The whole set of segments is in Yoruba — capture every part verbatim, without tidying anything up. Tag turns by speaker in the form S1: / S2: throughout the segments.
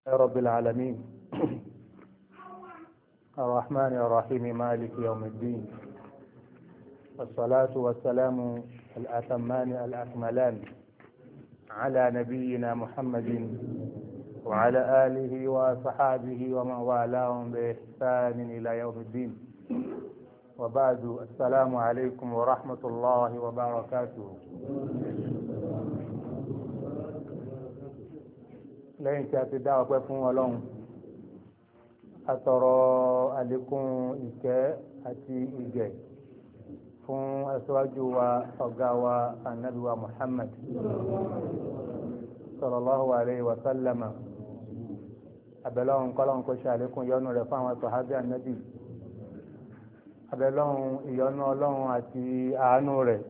S1: يا رب العالمين الرحمن الرحيم مالك يوم الدين والصلاة والسلام الأتمان الأكملان على نبينا محمد وعلى آله وصحابه ومن والاهم بإحسان إلى يوم الدين وبعد السلام عليكم ورحمة الله وبركاته. lẹ́yìn tí a ti dá ọpẹ́ fún Ọlọ́run atọrọ àlékún ìkẹ́ àti ìgẹ̀ fún aṣáájú wa ọ̀gá wa ànábì wa Muhammad sallallahu alayhi wa sallama abẹ́lọ́run kọ́lọ́run kó ṣe àlékún ìyọ́nú rẹ̀ fún àwọn sàhábí ànábì abẹ́lọ́run ìyọ́nú Ọlọ́run àti àánú rẹ̀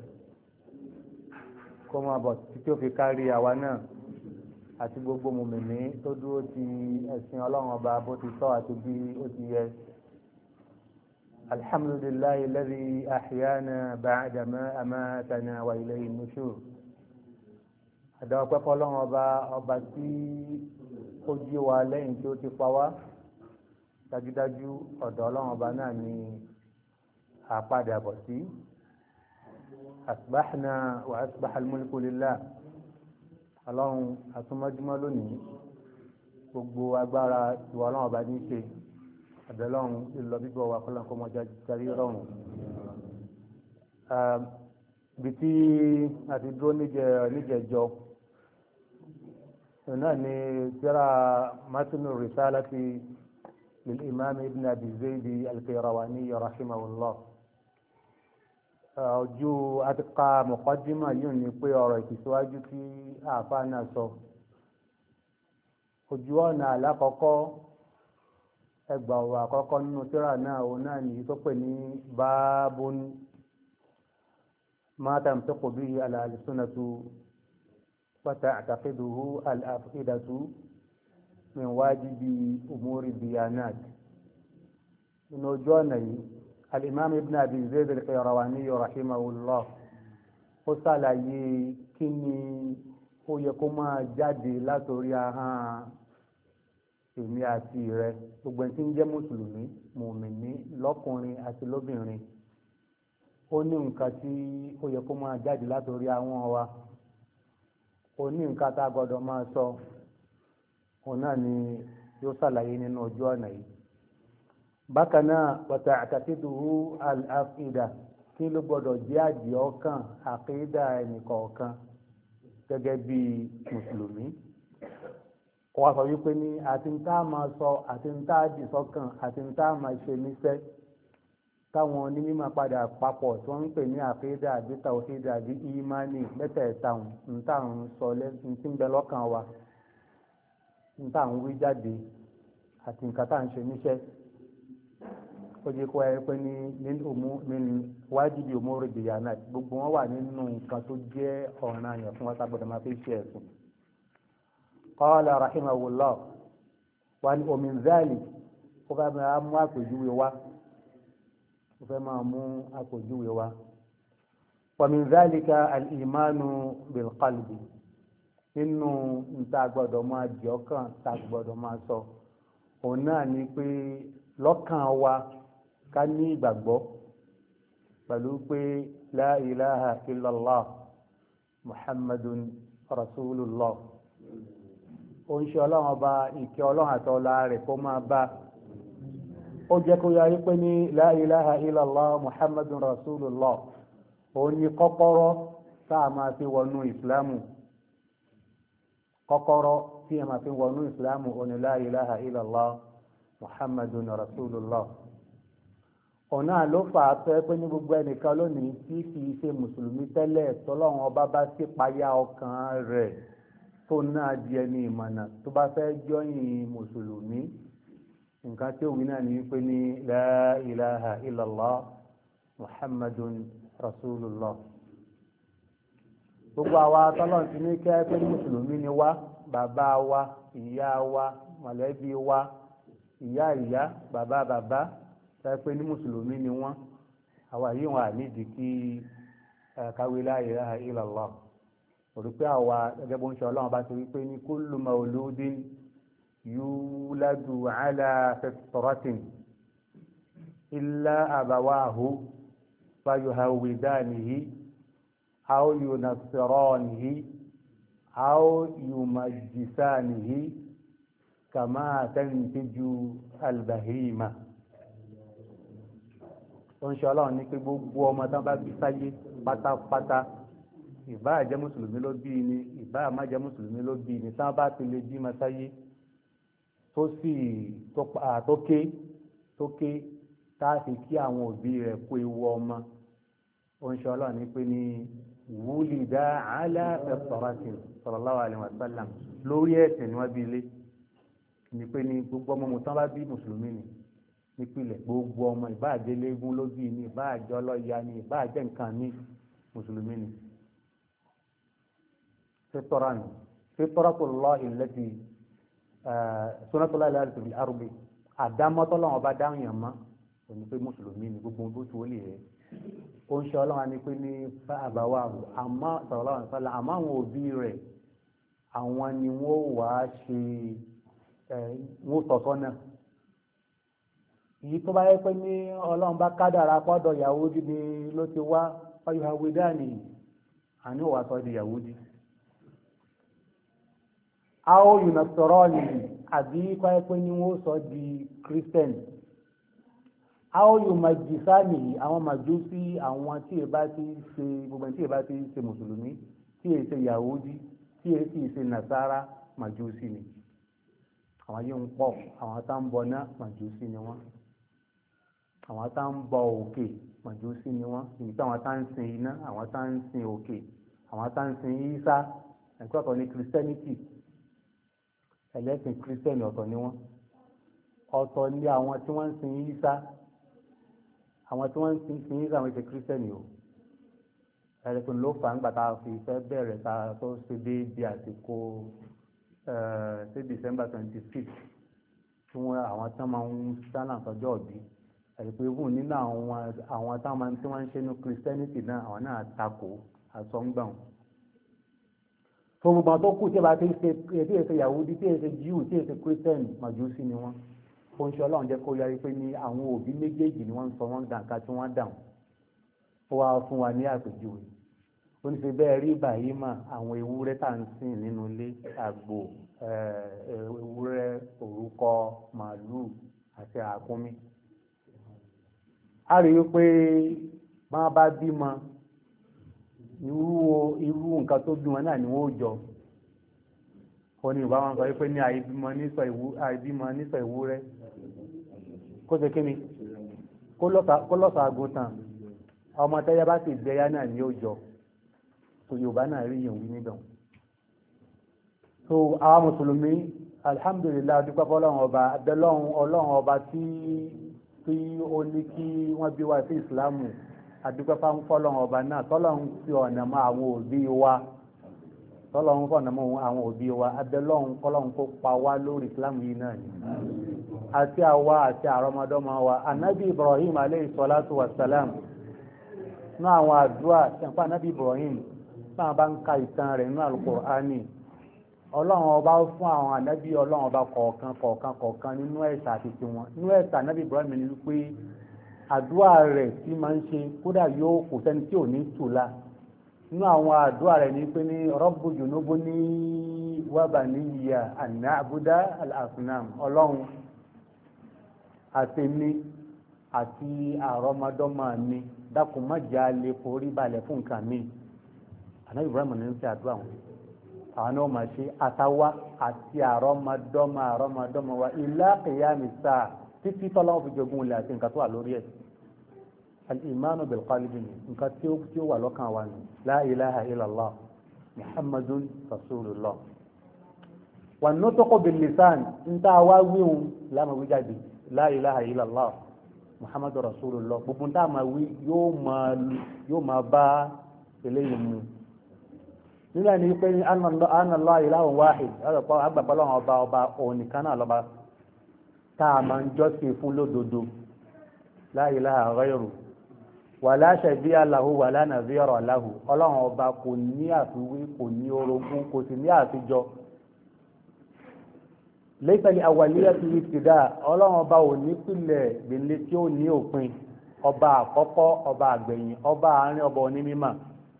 S1: kó máa bọ̀ títí ó fi kárí àwa náà àti gbogbo mùmìnì tó dúró ti ẹ̀sìn Ọlọ́run ọba bó ti tọ́ àti bí ó ti yẹ. alhamdulillahi alladhi ahyana ba'da ma amatana wa ilayhi nushur. àdá ọpẹ́ fọ́lọ́run ọba ọba tí ó jí wa lẹ́yìn tí ó ti pa wá dájúdájú ọ̀dọ̀ Ọlọ́run ọba náà ni àpadà bọ̀ sí. asbahna wa asbaha al-mulku lillah. Ọlọ́run àtúmọ́júmọ́ lónìí gbogbo agbára ìwà Ọlọ́run ọba ní í ṣe àbẹ̀lọ́run ìlọ bíbọ̀ wà kọ́lọ́n kọ́ mọ́jà járí rọrùn. ibi tí a ti dúró níjẹ̀jọ náà ni tírà matnu risalati lil imam ibn abi zayd al-qayrawani rahimahullah. ojú àti ka mọ̀kọ́dímà yìí ní pé ọ̀rọ̀ ìtìsíwájú tí àáfàá náà sọ ojú ọ̀nà alákọ̀ọ́kọ́ ẹgbà ọ̀rọ̀ àkọ́kọ́ nínú tírà náà òun náà nìyí tó pè ní báábún ma tamtiqu bihi al-alsinatu wa ta'taqiduhu al-af'idatu min wajibi umuri diyanat. nínú ojú ọ̀nà yìí الإمام ابن أبي زيد القيرواني رحمه الله ó ṣàlàyé kí ni ó yẹ kó máa jáde látòrí ahọ́n èmi àti rẹ gbogbo ẹni tí ń jẹ́ mùsùlùmí mùmìnì lọ́kùnrin àti lóbìnrin ó ní nǹkan tí ó yẹ kó máa jáde látòrí ahọ́n wa ó ní nǹkan tá a gbọ́dọ̀ máa sọ òun náà ni yóò ṣàlàyé nínú ojú ọ̀nà yìí. bákan náà wata àtàkìdùhù al-afida kí ló gbọdọ̀ jẹ́ àdìẹ ọkàn àkídà ẹnìkọ̀ọ̀kan gẹ́gẹ́ bí mùsùlùmí. wọ́n sọ wípé ní àti ń tá a máa sọ àti ń tá a dì sọ́kàn àti ń tá a máa ṣe níṣẹ́ táwọn onímọ̀ padà papọ̀ tí wọ́n ń pè ní àkídà àbí tàwhídà àbí ìmánì mẹ́tẹ̀ẹ̀ta ń tà ń sọ lẹ́sìn tí ń bẹ lọ́kàn wa ń tà ń wí jáde àti nǹkan tá à ń ṣe níṣẹ́. ó jẹ́ kó ẹ pé ní nínú wájibi umuri diyanat gbogbo wọn wà nínú nǹkan tó jẹ́ ọ̀ràn àyàn fún wa tá gbọ́dọ̀ máa fi ṣe ẹ̀sìn. qala rahimahullah wa ní min zalik ó fẹ́ máa mú àpèjúwe wá ó fẹ́ máa mú àpèjúwe wá. wa min zalika al-imanu bil qalbi nínú nta gbọ́dọ̀ máa jẹ́ ọkàn tá gbọ́dọ̀ máa sọ òun náà ni pé lọ́kàn wa ká ní ìgbàgbọ́ pẹ̀lú pé la ilaha illallah muhammadun rasulullah ó ń ṣe ọlọ́run ọba ìkẹ́ ọlọ́run àtọ́lá rẹ̀ kó máa bá ó jẹ́ kó yáyé pé ní la ilaha illallah muhammadun rasulullah òun ni kọ́kọ́rọ́ tá a máa fi wọnú ìsìlámù kọ́kọ́rọ́ tí a máa fi wọnú ìsìlámù òun ni la ilaha illallah muhammadun rasulullah. ọ̀nà ló fà á pé pé ní gbogbo ẹnìkan lónìí tí kìí ṣe mùsùlùmí tẹ́lẹ̀ tọ́lọ́run ọba bá sì payá ọkàn rẹ̀ tó náà di ẹni ìmọ̀nà tó bá fẹ́ jọyìn mùsùlùmí nǹkan tí òwì náà ní pé ní la ilaha illallah muhammadun rasulullah. gbogbo àwa tọ́lọ́run ti ní kẹ́ pé ní mùsùlùmí ni wá bàbá wa ìyá wa mọ̀lẹ́bí wa ìyá ìyá bàbá bàbá tẹ́ pé ní mùsùlùmí ni wọ́n àwa yìí wọn ànídìí kí káwé la ilaha illallah. torí pé àwa gẹ́gẹ́ bó ń ṣe ọlọ́run bá ti wí pé ní kullu mauludin yuladu ala fitratin illa abawahu fayuhawidanihi aw yunassiranihi aw yumajjisanihi kama tantiju albahima. ó ń ṣe ọlọ́run ní pé gbogbo ọmọ tán bá bí sáyé pátápátá ìbáà jẹ́ mùsùlùmí ló bí ni ìbáà má jẹ́ mùsùlùmí ló bí ni tán bá ti lè bí ma sáyé tó sì tó ké tó ké tá a fi kí àwọn òbí rẹ̀ kó ewu ọmọ. ó ń ṣe ọlọ́run ní pé ní wúlìdá ala fitratin sallallahu alaihi wasallam lórí ẹ̀sìn ni wọ́n bí ilé ní pé ní gbogbo ọmọ tán bá bí mùsùlùmí ni nípìnlẹ̀ gbogbo ọmọ ìbáàjẹ́ léegun ló bí ni ìbáàjẹ́ ọlọ́ya ni ìbáàjẹ́ nǹkan ní mùsùlùmí ni. fitra ni fitratullahi allati sunnatullahi allati fil ardi àdámọ́tọ́lọ́wọ́n bá dáhùn yàn mọ́ kò ní pé mùsùlùmí ni gbogbo bó ti wọlé rẹ̀. ó ń ṣe ọlọ́wọ́n ni pé ní fa àbáwá àmọ́ sallallahu alaihi wasallam àmọ́ àwọn òbí rẹ̀ àwọn ni wọ́n wàá ṣe wọ́n tọ̀tọ̀ náà. èyí tó bá yẹ pé ní ọlọ́run bá kádàrá pọ́dọ̀ Yahudi ni ló ti wá ọyọ àwẹ̀dáàní àní òwà sọ di Yahudi. a ó yùnà sọ̀rọ̀ ni àbí kọ́ yẹ pé ní wọ́n sọ di Christian. a ó yùn màjìsáàní àwọn màjúsí àwọn tí ì bá ti ṣe gbogbo tí ì bá ti ṣe mùsùlùmí tí ì ṣe Yahudi tí ì sì ṣe Nasara màjúsí ni. àwọn yìí ń pọ̀ àwọn tá ń bọ náà màjúsí ni wọ́n. àwọn tá ń bọ òkè màjúsí ni wọ́n. èyí tí àwọn tá ń sin iná àwọn tá ń sin òkè àwọn tá ń sin Ìsá ẹ̀kọ́ ọ̀tọ̀ ní Christianity ẹlẹ́sìn Christian ọ̀tọ̀ ni wọ́n. ọ̀tọ̀ ni àwọn tí wọ́n ń sin Ìsá àwọn tí wọ́n ń sin Ìsá àwọn ìṣe Christian o. ẹ̀rẹ́kùn ló fà ń gbà tá a fi fẹ́ bẹ̀rẹ̀ tá a tó ṣe déédéé àsìkò ṣe December twenty fifth tí wọ́n àwọn tí wọ́n máa ń sálà sọ́jọ́ ọ̀bí ẹ̀rìpé wù nínú àwọn àwọn táwọn tí wọ́n ń ṣe ní Christianity náà àwọn náà takò àsọ̀ǹgbọ̀n. tó gbogbo àwọn tó kù tí ẹ bá ti ṣe tí èsè Yahudi tí èsè Jew tí èsè Christian màjúsí ni wọ́n. ó ń ṣe ọlọ́run jẹ́ kó yára pé ní àwọn òbí méjèèjì ni wọ́n ń sọ wọ́n dànká tí wọ́n dàn. ó wá fún wa ní àpèjúwe. ó ní ṣe bẹ́ẹ̀ rí báyìí mà àwọn ewúrẹ́ tá à ń sìn nínú ilé àgbò ewúrẹ́ òrúkọ màálùú àti àkúnmí. a rí i pé máa bá bímọ irú irú nǹkan tó bí wọn náà ni wọn ó jọ. ó ní ìbá wọn sọ pé ní àìbímọ nísọ ìwúrẹ́ kó ṣe kí ni kó lọ́sàá àgùntàn ọmọ tẹ́yẹ bá sì gbẹ́yà náà ni ó jọ. so Yorùbá náà rí yòówí níbẹ̀. so àwọn mùsùlùmí alhamdulillah dúpẹ́ fọlọ́run ọba abẹ́lọ́run ọlọ́run ọba tí tí ó ní kí wọ́n bí wá sí ìsìláàmù adúpẹ́ fọlọ́run ọba náà tọ́lọ́run fi ọ̀nà mọ́ àwọn òbí wa tọ́lọ́run fọ̀nà mọ́ àwọn òbí wa abẹ́lọ́run kọ́lọ́run kó pa wá lórí ìsìláàmù yìí náà ni àti àwa àti àrọ́mọdọ́mọ wa anabi Ibrahim aleyhi salatu wa salam náà àwọn àdúrà ṣẹ̀fà anabi Ibrahim náà bá ń ka ìtàn rẹ̀ nínú Al-Qur'ani ọlọ́run ọba fún àwọn ànábì ọlọ́run ọba kọ̀ọ̀kan kọ̀ọ̀kan kọ̀ọ̀kan nínú ẹ̀sà àti tiwọn nínú ẹ̀sà ànábì Ibrahim ní wípé àdúrà rẹ̀ tí máa ń ṣe kódà yóò kò sẹ́ni tí ò ní tùlá nínú àwọn àdúrà rẹ̀ ní pé ní Rabbu junubuni wa baniya an na'buda al-asnam ọlọ́run àti mi àti àrọ́mọdọ́mọ mi dákun má jẹ́ a lè forí balẹ̀ fún nǹkan mi ànábì Ibrahim ní ń ṣe àdúrà wọn àwọn náà máa ṣe àtàwá àti àrọ́mọdọ́mọ àrọ́mọdọ́mọ wa ila qiyami saa títí tọ́lọ́wọ́ fi jogún ilẹ̀ àti nǹkan tó wà lórí ẹ̀ al-imanu bil qalbi ni nǹkan tí ó tí ó wà lọ́kàn wa ni la ilaha illallah muhammadun rasulullah wan nutqu bil lisan ń tá a wá wíhun láàmú wí jáde la ilaha illallah muhammadun rasulullah gbogbo ń tá a máa wí yóò máa bá eléyìí mu nígbà ní pé ní anàlọ́ ilahun wahid ọ̀rọ̀pọ̀ agbàpọ̀lọ́wọ́n ọba ọba òun nìkan náà lọ́ba tá a máa ń jọ́sìn fún lódodo la ilaha ghayru wala shabiha lahu wala nadhira lahu ọlọ́run ọba kò ní àfiwé kò ní orogún kò sì ní àfijọ laysa li awwaliyati ibtida ọlọ́run ọba ò ní pìlẹ̀ gbèlè tí ó ní òpin ọba àkọ́kọ́ ọba àgbẹ̀yìn ọba àárín ọba onímímọ̀.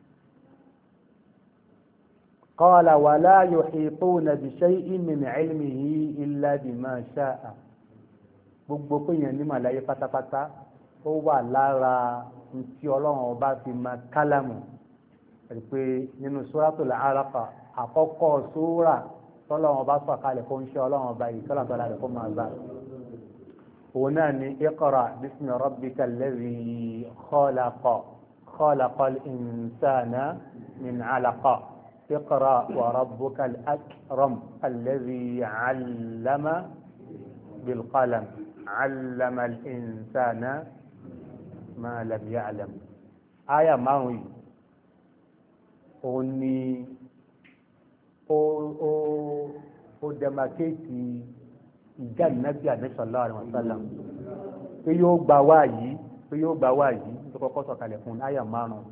S1: qala wala yuhituna bi shay'in min ilmihi illa bima sha'a gbogbo péyàn ní màláyé pátápátá ó wà lára tí ọlọ́run ọba fi máa kálámù rí pé nínú suratul Alaq àkọ́kọ́ sóra tọ́lọ́run ọba sọ̀kalẹ̀ fún iṣẹ́ ọlọ́run ọba yìí tọ́lọ́run tọ́lá rẹ̀ fún máa bá òun náà ni iqra bismi rabbika alladhi khalaqa khalaqal insana min alaqa iqra wa rabbuka al-akram alladhi 'allama bil qalam 'allama al-insana ma lam ya'lam. Aya márùn yìí òun ni ó ó ó dẹmakéètì ìjà ìnábì sallallahu alaihi wasallam pé yóò gbà wá yìí pé yóò gbà wá yìí tó kọ́kọ́ sọ̀kalẹ̀ fún aya márùn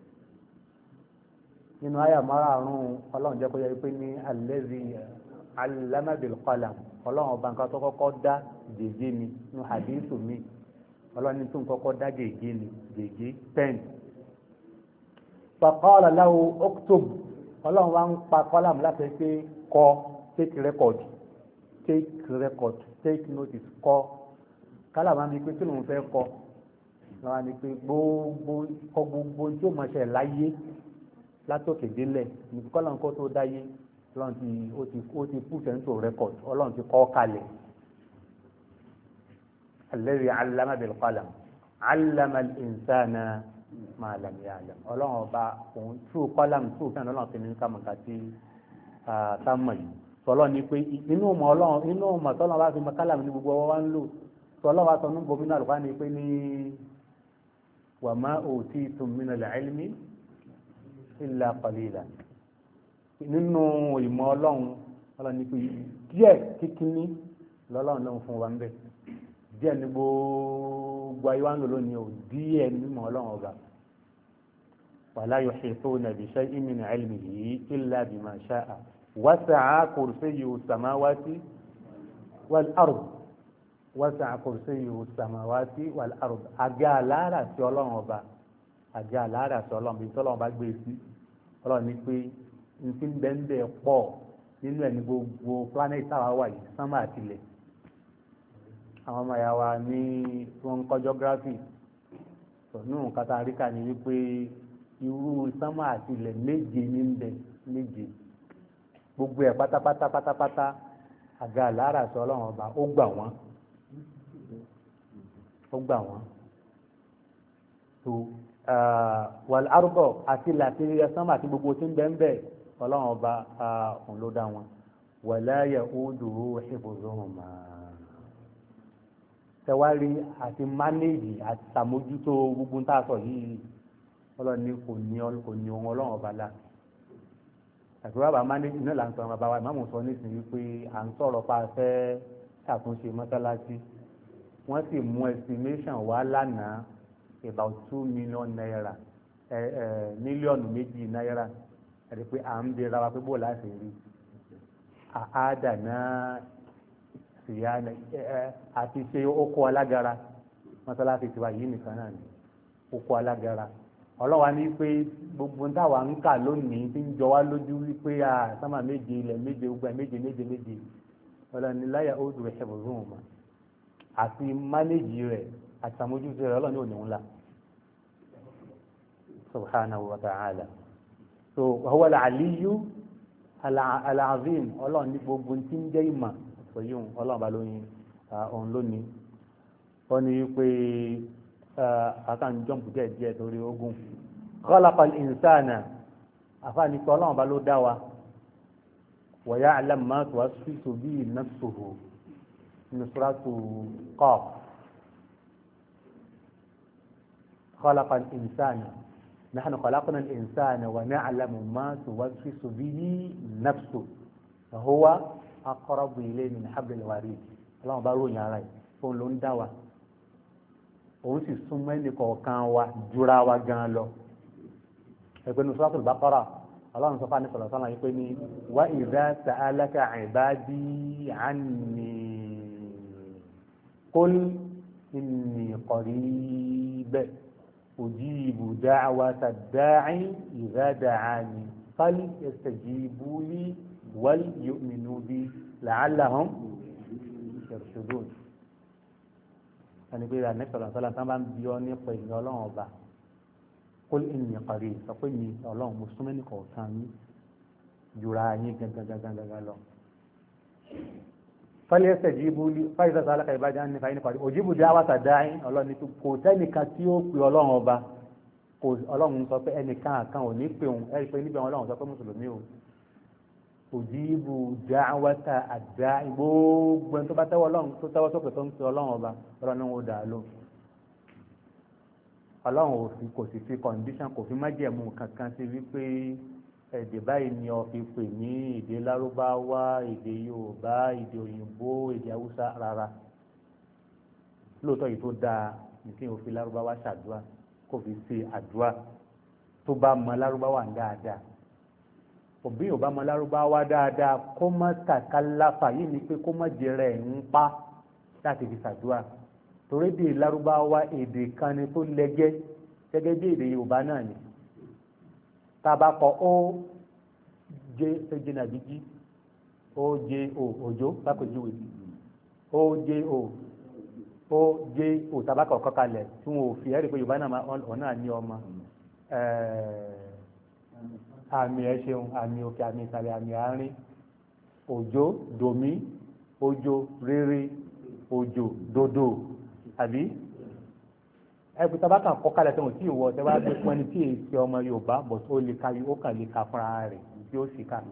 S1: nínú aya márùn ọlọ́run jẹ́ kó yẹ pé ní allazi 'allama bil qalam ọlọ́run ọba nǹkan tó kọ́kọ́ dá gègé ni nínú hadithu mi ọlọ́ni tó ń kọ́kọ́ dá gègé ni gègé pen faqala lahu uktub ọlọ́run wá ń pa kọ́làmù láti pé kọ take record take record take notice kọ kálàmù àmì pé kí lòun fẹ́ kọ lọ́wọ́ ni pé gbogbo kọ gbogbo tí ó mọ̀ṣẹ́ láyé látòkè délẹ̀ ní kọ́làmù kó tó dáyé ọlọ́run ti ó ti ó ti put into record ọlọ́run ti kọ́ kalẹ̀. الذي علم بالقلم علم الإنسان ما لم يعلم ọlọ́run ọba òun tú kọ́lámù tú fẹ́ràn ọlọ́run ti ní kàmùkà tí táàmù yìí sọlọ́ ni pé inú ọmọ ọlọ́run inú ọmọ tọ́lọ́run bá fi mọ kálàmù ní gbogbo ọwọ́ wa ń lò sọlọ́ wa sọ ní gómìnà àlùfáà ni pé ní wa ma utitum minal ilmi illa qalila nínú ìmọ̀ ọlọ́run ọlọ́run ni pé díẹ̀ kíkíní lọ́lọ́run lọ́run fún wa ń bẹ̀ díẹ̀ ní gbogbo ayé wa ń lò lónìí o díẹ̀ mímọ̀ ọlọ́run ọba wala yuhituna bi shay'in min ilmihi illa bima sha'a wasi'a kursiyyuhu samawati wal ard wasi'a kursiyyuhu samawati wal ard àga àlàárà sí ọlọ́run ọba àga àlàárà sí ọlọ́run bí tọ́lọ́run ọba gbé sí ọlọ́run ní pé n ti ń bẹ́ẹ̀ bẹ́ẹ̀ pọ̀ nínú ẹ̀ ní gbogbo planet táwa wà yìí sánmà àtìlẹ̀ àwọn ọmọ ìyá wa ní wọn ń kọ́ geography nínú nǹkan tá a rí kà ní wípé irú sánmà àti ilẹ̀ méje ní ń bẹ méje gbogbo ẹ̀ pátápátá pátápátá àga àlàárà sọ ọlọ́run ọba ó gbà wọ́n ó gbà wọ́n tó wal ardo àti làtí sánmà àti gbogbo tí ń bẹ ń bẹ ọlọ́run ọba òun ló dá wọn wala ya'uduhu hifzuhuma tẹwárí àti mánéèjì àti sàmójútó gbogbo ń tààsọ yìí ọlọ́run ní kò ní kò ní ohun ọlọ́run ọba la àti wàá mánéèjì náà là ń sọ ọmọ bàbá ìmáàmù sọ nísìnyí pé à ń sọ̀rọ̀ pa fẹ́ ṣàtúnṣe mọ́sálásí wọ́n sì mú estimation wá lánàá about two million naira ẹ ẹ mílíọ̀nù méjì náírà àti pé à ń bèèrè wa pé bó láti rí àádà náà àti ṣe oko alágara mọ́sálásí tiwa yìí nìkan náà ni oko alágara ọlọ́wà ní pé gbogbo ń táwa ń kà lónìí tí ń jọ wá lójú wípé a sámà méje ilẹ̀ méje gbogbo méje méje méje ọlọ́ni láyà ó dùn ẹ̀ṣẹ̀ bọ̀rọ̀ wọn mọ́ àti mánéjì rẹ̀ àti àmójútó rẹ̀ ọlọ́ni òní ńlá subhanahu wa ta'ala so huwa al-aliyyu al-azim ọlọ́ni gbogbo tí ń jẹ́ ìmọ̀ òyìn ọlọ́ọ̀bá lóyìn ọ̀hún lónìí wọ́n ní wípé àkàn jọ́ǹpù díẹ̀ díẹ̀ torí ogun khalaqal insana àfáàní pé ọlọ́ọ̀bá ló dá wa wa ya'lamu ma tuwaswisu bihi nafsuhu ní suratu Qaf khalaqal insana nahnu khalaqnal insana wa na'lamu ma tuwaswisu bihi nafsuhu wa huwa aqrabu ilayhi min hablil warid ọlọ́run bá ròyìn ara yìí fóun ló ń dá wa òun sì súnmọ́ ẹnì kọ̀ọ̀kan wa jura wa gan lọ ẹgbẹ́ ní suratul Baqara ọlọ́run sọ fún àníṣọ̀rọ̀ sọ́nà yìí pé ní wa idha sa'alaka ibadi anni qul inni qarib ujibu da'wata da'i idha da'ani fal yastajibu li wal yu'minu bi la'allahum yarshudun. ẹni pé àníṣọ̀rọ̀ sọ́nà tán bá ń bí ọ nípa ìní ọlọ́run ọba qul inni qarib sọ pé mi ọlọ́run mo súnmọ́ ní kọ̀ọ̀kan yín jura yín gangan lọ. fọ́lẹ́ ẹsẹ̀ jíbu fáyidá sọ alákàyè bá jáde nípa yín nípa òjìbù dá wàtà dáhìn ọlọ́run ní kò sẹ́nìkan tí ó pe ọlọ́run ọba kò ọlọ́run sọ pé ẹnìkan kan ò ní pè òun ẹ̀rí pé níbi ọlọ́run sọ pé mùsùlùmí o òjìbù dá wàtà àdá gbogbo ẹni tó bá tẹ́wọ́ ọlọ́run tó tẹ́wọ́ sókè tó ń pe ọlọ́run ọba ọlọ́run ó dà á lóhùn. ọlọ́run ò fi kò sì fi condition kò fi májẹ̀mú kankan sí wípé èdè báyìí ni ọ fi pè ní èdè lárúbáwá èdè yorùbá èdè òyìnbó èdè haúsá rárá lóòótọ́ yìí tó dáa ní kí n ò fi lárúbáwá ṣàdúrà kò fi ṣe àdúrà tó bá mọ lárúbáwá dáadáa òbí ò bá mọ lárúbáwá dáadáa kó má tàkàláfà yìí ni pé kó má jẹrẹ ẹ̀ ń pa láti fi ṣàdúrà torí bí lárúbáwá èdè kan ni tó lẹ́gẹ́ gẹ́gẹ́ bí èdè yorùbá náà ni tabakọ ó jẹ ẹjẹ nàbíjí ó jẹ o òjò lápèjúwe ó jẹ o ó jẹ o tabakọ kọkalẹ tí wọn ò fi ẹrí pé yorùbá náà ọ̀nà ní ọmọ àmì ẹ ṣeun àmì òkè àmì ìsàlẹ̀ àmì àárín òjò dòmí òjò rere òjò dodo àbí ẹgbẹ́ tabaka kọ́kálẹ̀ tó ń tí ìwọ tẹ́ bá gbé pọ́n ní tí èsì ọmọ yorùbá bọ̀ tó lè ka ó kàn lè ka fúnra rẹ̀ tí ó sì kà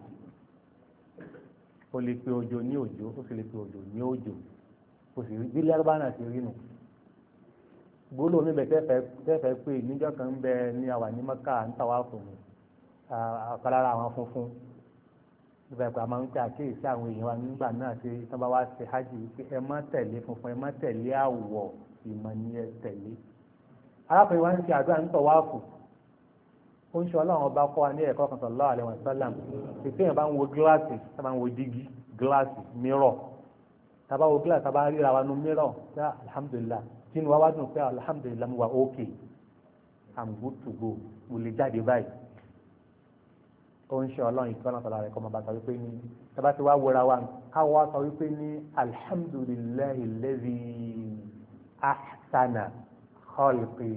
S1: ó lè pe òjò ní òjò ó sì lè pe òjò ní òjò ó sì rí bílẹ̀ arúgbó náà ti rí nù gbólóhùn mi bẹ tẹ́fẹ̀ẹ́ pé níjọ́ kan ń bẹ ní àwà ní mọ́kà ń tàwa fún mi àkàlára àwọn funfun nígbà pé a máa ń tẹ àkíyèsí àwọn èèyàn wa nígbà náà ṣe tí wọ́n bá wá ṣe hajj pé ẹ má tẹ̀lé funfun ẹ má tẹ̀lé àwọ̀ ìmọ̀ ni ẹ tẹ̀lé arákùnrin wa ń ṣe àdúrà ń tọ̀wáàfù ó ń ṣe ọlọ́run ọba kọ́ wa ní ẹ̀kọ́ kan sallallahu alaihi wasallam pé èèyàn bá ń wo gíláàsì tá bá ń wo dígí gíláàsì mírọ̀ tá bá wo gíláàsì tá bá ríra wa nu mírọ̀ pé alhamdulillah tí inú wa wá dùn pé alhamdulillah mo wà ókè i'm good to go mo lè jáde báyìí ó ń ṣe ọlọ́run ìkọ́ náà sọ̀rọ̀ rẹ̀ kọ́ ọmọ bá sọ wípé ní tá bá ti wá wọra wa káwọ́ wá sọ wípé ní alhamdulillahi allazi ahsana khalqi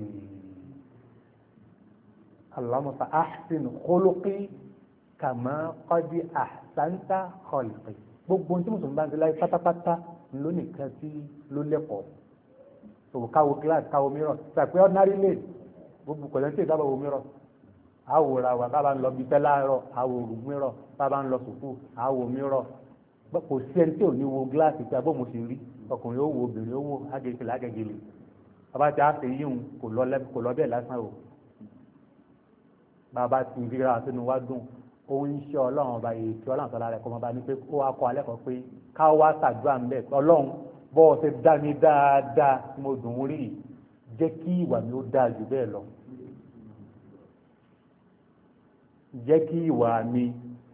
S1: Allahumma fa ahsin khuluqi kama qad ahsanta khalqi gbogbo tí mùsùlùmí bá ń tẹ́lá pátápátá lónìí kan tí ló lẹ́kọ̀ọ́ òwò káwo glass káwo mìíràn sàpé ordinary lane gbogbo kọ̀lẹ́ntì ìdábọ̀ wo mìíràn àwòrán wa bá bá ń lọ bí tẹ́ láàárọ̀ àwò òrùn mìíràn bá bá ń lọ sùkú àwò mìíràn kò sí ẹni tí ò ní wo gíláàsì tí abọ́ mo ṣe rí ọkùnrin ó wo obìnrin ó wo agẹgẹlẹ agẹgẹlẹ bàbá tí a ṣe yíhun kò lọ kò lọ bẹ́ẹ̀ lásán o bàbá tí ríra sínú wá dùn ó ń ṣe ọlọ́run ọba èyí tí ọlọ́run sọlá rẹ̀ kọ́ ọba ní pé ó wá kọ́ alẹ́ kan pé ká wá ṣàdúrà ń bẹ̀ ọlọ́run bọ́ ọ ṣe dá mi dáadáa tí mo dùn ún rí jẹ́ kí ìwà mi ó dáa jù bẹ́ẹ̀ lọ jẹ́ kí ìwà mi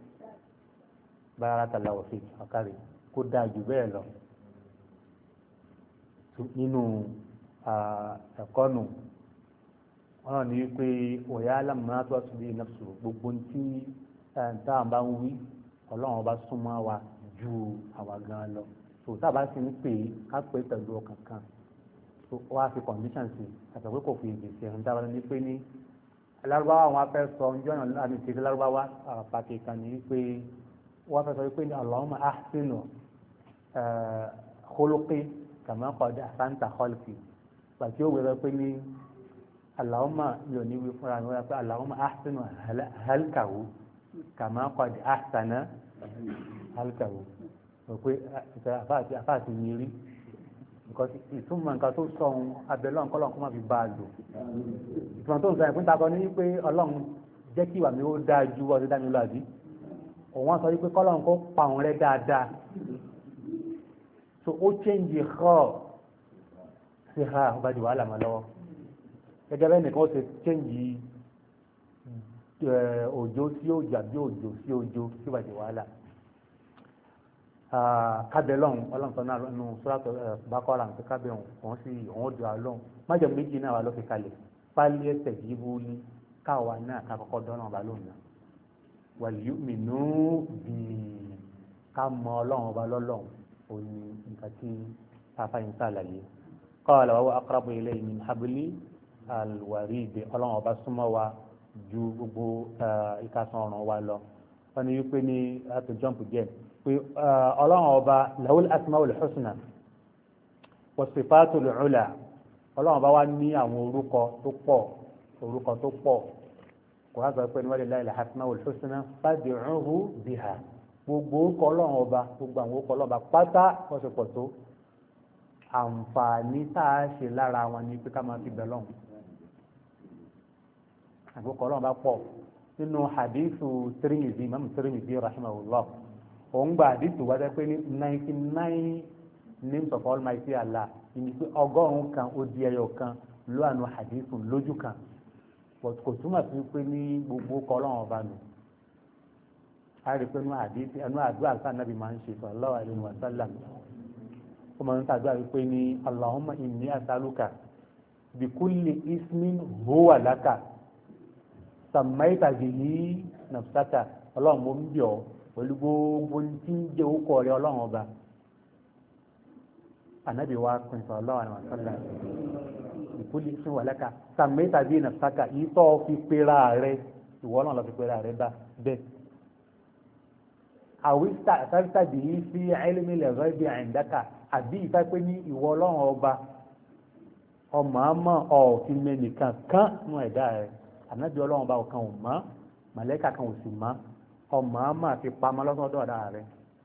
S1: bára tàlà òfin ọ̀kárì kó dáa jù bẹ́ẹ̀ lọ nínú ẹ̀kọ́ nù wọ́n ní wípé òyà alámùná tó wá síbi ìnáfsù gbogbo tí tá à ń bá ń wí ọlọ́run ọba súnmọ́ wa ju àwa gan lọ tó tá a bá sì ń pè é ká pè é pẹ̀lú ọkàn kan tó wá fi condition sí àti pé kò fi ìgbésí ẹ̀hún dára ní pé ní alárúbáwá àwọn afẹ́ sọ ọjọ́ náà láti ṣe alárúbáwá pàtàkì kan ní wípé wọ́n fẹ́ sọ wípé ní Allahumma ahsinu khuluqi kama qad ahsanta khalqi pàtí ó wẹ̀rẹ̀ pé ní Allahumma yóò ní wí fúnra mi wọ́n pé Allahumma ahsinu halkahu kama qad ahsana halkahu pé àfáàtì yìí rí ìtumọ̀ nǹkan tó sọ ohun abẹ́lọ́ nǹkan ọlọ́run kó má fi bá a lò ìtumọ̀ tó ń sọ yẹn fún takọ ní wípé ọlọ́run jẹ́ kí ìwà mi ó dáa ju ọdún dá mi lọ àbí òun sọ wípé kọ́lọ́run kó pa òun rẹ dáadáa so ó chẹ́ǹjì họ sí ha ọba di wàhálà mọ́ lọ́wọ́ gẹ́gẹ́ bẹ́ẹ̀ nìkan ó ṣe chẹ́ǹjì òjò sí òjò àbí òjò sí òjò tí wàá di wàhálà. kábẹ́lọ́hún ọlọ́nkọ́ náà nù sọ́ràtọ̀ bákọ́ra àti kábẹ́hún òun sì òun dùn á lọ́hún májèm méjì náà wà lọ́ fi kalẹ̀ pálí ẹsẹ̀ yìí bú ní káwa náà ká kọ́kọ́ dọ́nà ọba lóhùn náà wàlíù mìínú bíi ká mọ ọlọ́run ọba lọ́lọ́run òní nǹkan tí afáyín sàlàyé qala wa huwa aqrabu ilayhi min habli alwarid ọlọ́run ọba súnmọ́ wa ju gbogbo ìkásán ọ̀ràn wa lọ wọ́n ní wípé ní láti jump díẹ̀ pé ọlọ́run ọba lahul asmaul husna was sifatul ula ọlọ́run ọba wa ní àwọn orúkọ tó pọ̀ orúkọ tó pọ̀ kò wá sọ pé ní walillahil asmaul husna fad'uhu biha gbogbo orúkọ ọlọ́run ọba gbogbo àwọn orúkọ ọlọ́run ọba pátá wọ́n ṣe pọ̀ tó àǹfààní tá a ṣe lára wọn ni pé ká máa fi bẹ̀ lọ́hùn àgbókọ̀ ọlọ́run bá pọ̀ nínú hadithu Tirmidhi imam Tirmidhi rahimahullah òun gba hadithu wá dẹ́ pé ní ninety nine names of Almighty Allah ìní pé ọgọ́rùn-ún kan ó di ẹyọ kan ló àánú hadithu lójú kan kò túmọ̀ sí pé ní gbogbo orúkọ ọlọ́run ọba nù a rí pé ní hadithu ẹnu àdúrà sáà nàbì máa ń ṣe sallallahu alaihi wa sallam ó máa ń tàdúrà wípé ní Allahumma inni as'aluka bikulli ismin huwa laka sàmáìtà bìí nàfṣàtà ọlọ́run mo ń bì ọ́ pẹ̀lú gbogbo tí ń jẹ́ orúkọ rẹ ọlọ́run ọba ànábì wa pin sọ ọlọ́run àwọn àṣàlà ìkúlẹ̀ fún wàlákà sàmáìtà bìí nàfṣàtà yìí tó fi pera rẹ ìwọ ọlọ́run lọ fi pera rẹ bá bẹ́ẹ̀. àwísà sáfísà bìí fi ilmi al-ghaibi indaka àbí ìfẹ́ pé ní ìwọ ọlọ́run ọba ọmọ àmọ́ ọ̀ọ́fin mẹ́nìkan kán nú ẹ̀dá rẹ ànábì ọlọ́run bá ọ̀kan ò mọ́ màlẹ́kà kan ò sì mọ́ ọmọ àmà fi pamọ́ lọ́sọ̀dọ̀ ọ̀dà rẹ̀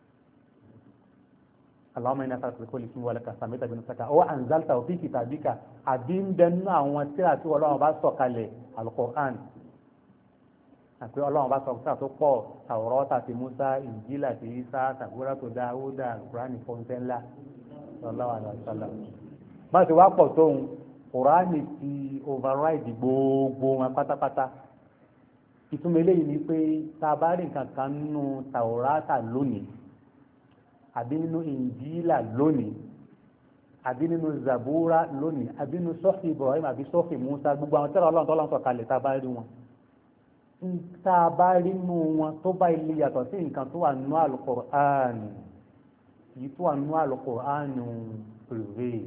S1: Allahumma inna as'aluka bikulli ismin huwa laka sammayta bihi nafsaka aw anzaltahu fi kitabika àbí ń bẹ nínú àwọn tírà tí ọlọ́run bá sọ̀ kalẹ̀ al-Qur'an àti ọlọ́run bá sọ̀ tírà tó pọ̀ Tawrata ti Musa Injila ti Isa Zabura tó Dáúdà al-Qur'an fọ́ńtẹ́ ńlá sallallahu alaihi wasallam bá ti wá pọ̀ tóun Kùránì ti override gbogbo wọn pátápátá ìtumọ̀ eléyìí ni pé tá a bá rí nǹkan kan nínú Tàwórátà lónìí àbí nínú Ìnjílà lónìí àbí nínú Zabura lónìí àbí nínú sọ́ọ̀fì Ibrahim àbí sọ́ọ̀fì Musa gbogbo àwọn tẹ́lẹ̀ ọlọ́run tó lọ́n sọ̀kalẹ̀ tá a bá rí wọn tá a bá rí nínú wọn tó bá ilé yàtọ̀ sí nǹkan tó wà nínú Al-Qur'an yìí tó wà nínú Al-Qur'an prevail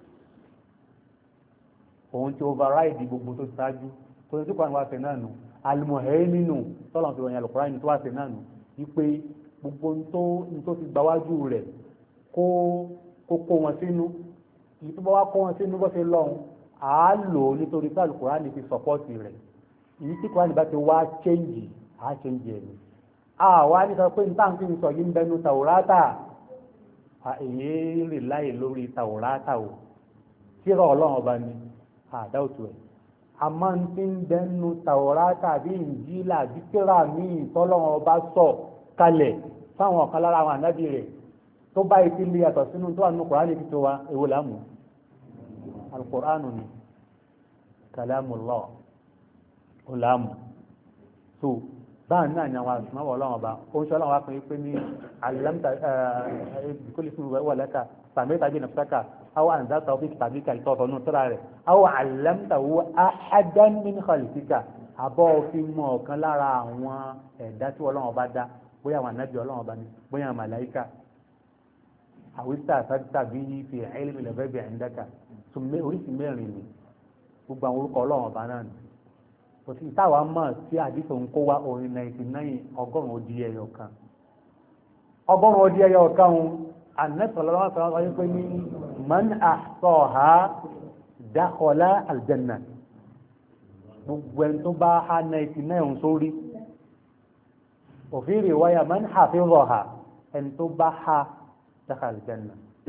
S1: òun ti override gbogbo tó ṣáájú tó ní tí kò wá ṣe náà nù al-muhaiminu tọ́lọ̀ tó ròyìn Al-Qur'an tó wá ṣe náà nù wípé gbogbo tó ti gbáwájú rẹ̀ kó kó wọn sínú ìyí tó bá wá kó wọn sínú bó ṣe lọ́hùn á lò ó nítorí pé Al-Qur'an fi sọpọ́ọ̀tì rẹ̀ ìyí tí Qur'an bá ti wá change á change ẹ̀ ni àwa ní sọ pé ní táwọn fi ń sọ yìí ń bẹnu Tàwórátà èyí rè láì lórí Tàwórátà o tírà ọlọ́run ọba ni àdáwòtò ẹ̀ àmọ́ ń tí ń bẹnu Tàwórátà bí Ìnjílà bí tírà míì tọ́lọ́run ọba sọ kalẹ̀ fáwọn ọ̀kan lára àwọn ànábì rẹ̀ tó bá ìtì lè yàtọ̀ sínú tó wà nínú Kùránì fi tó wa èwo láàmú Al-Qur'anu ni kalamullah ó láàmú so báà náà ni àwọn àṣùmáwọ̀ ọlọ́run ọba ó ń ṣe ọlọ́run wá pé pé ní alámta ìkólé fún ìwà lẹ́ka sàmẹ́ta bí nàfẹ́ka aw anzaltahu fi kitabika ìtọ́tọ̀ nù tọ́ra rẹ̀ aw allamtahu ahadan min khalqika àbọ̀ òfin mọ̀ ọ̀kan lára àwọn ẹ̀dá tí ọlọ́run ọba dá bóyá àwọn ànábì ọlọ́run ọba ni bóyá àwọn màláíkà àwísà àtàdútà bí fi ilmi al-ghaibi indaka tùmẹ́ oríṣi mẹ́rin ni gbogbo àwọn orúkọ ọlọ́run ọba náà ni kò sí ìtawà mọ̀ sí àdìsọ ń kó wá orin náìtì náì ọgọ́rùn-ún ó di ẹyọ kan ọgọ́rùn-ún ó di ẹyọ kan ń anẹ́sọ̀lọ́wọ́ sọ̀rọ̀ wáyé pé ní man ahsaha dakhala aljanna gbogbo ẹni tó bá ha náìtì náà ń sórí òfin riwaya man hafizaha ẹni tó bá ha dakhala aljanna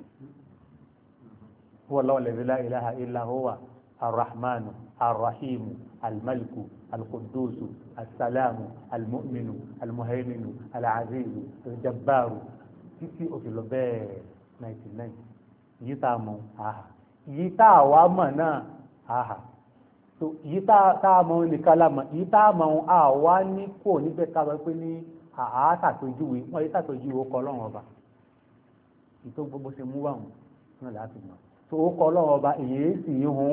S1: huwa Allahu alladhi la ilaha illa huwa arrahmanu arrahimu الملك القدوس السلام المؤمن المهيمن العزيز الجبار títí òfin lọ bẹ́ẹ̀ ninety nine yìí tá a mọ̀ àhà yìí tá a wá mọ̀ náà àhà so yìí tá a mọ nìkan lámọ̀ yìí tá a mọ àwa ní kò níbẹ̀ ká sọ pé ní àátàpéjúwe wọ́n yìí tàpéjúwe ó kọ́ ọlọ́run ọba ìtò gbogbo ṣe mú wàhùn náà láti mọ̀ so ó kọ́ ọlọ́run ọba èyí sì ń hun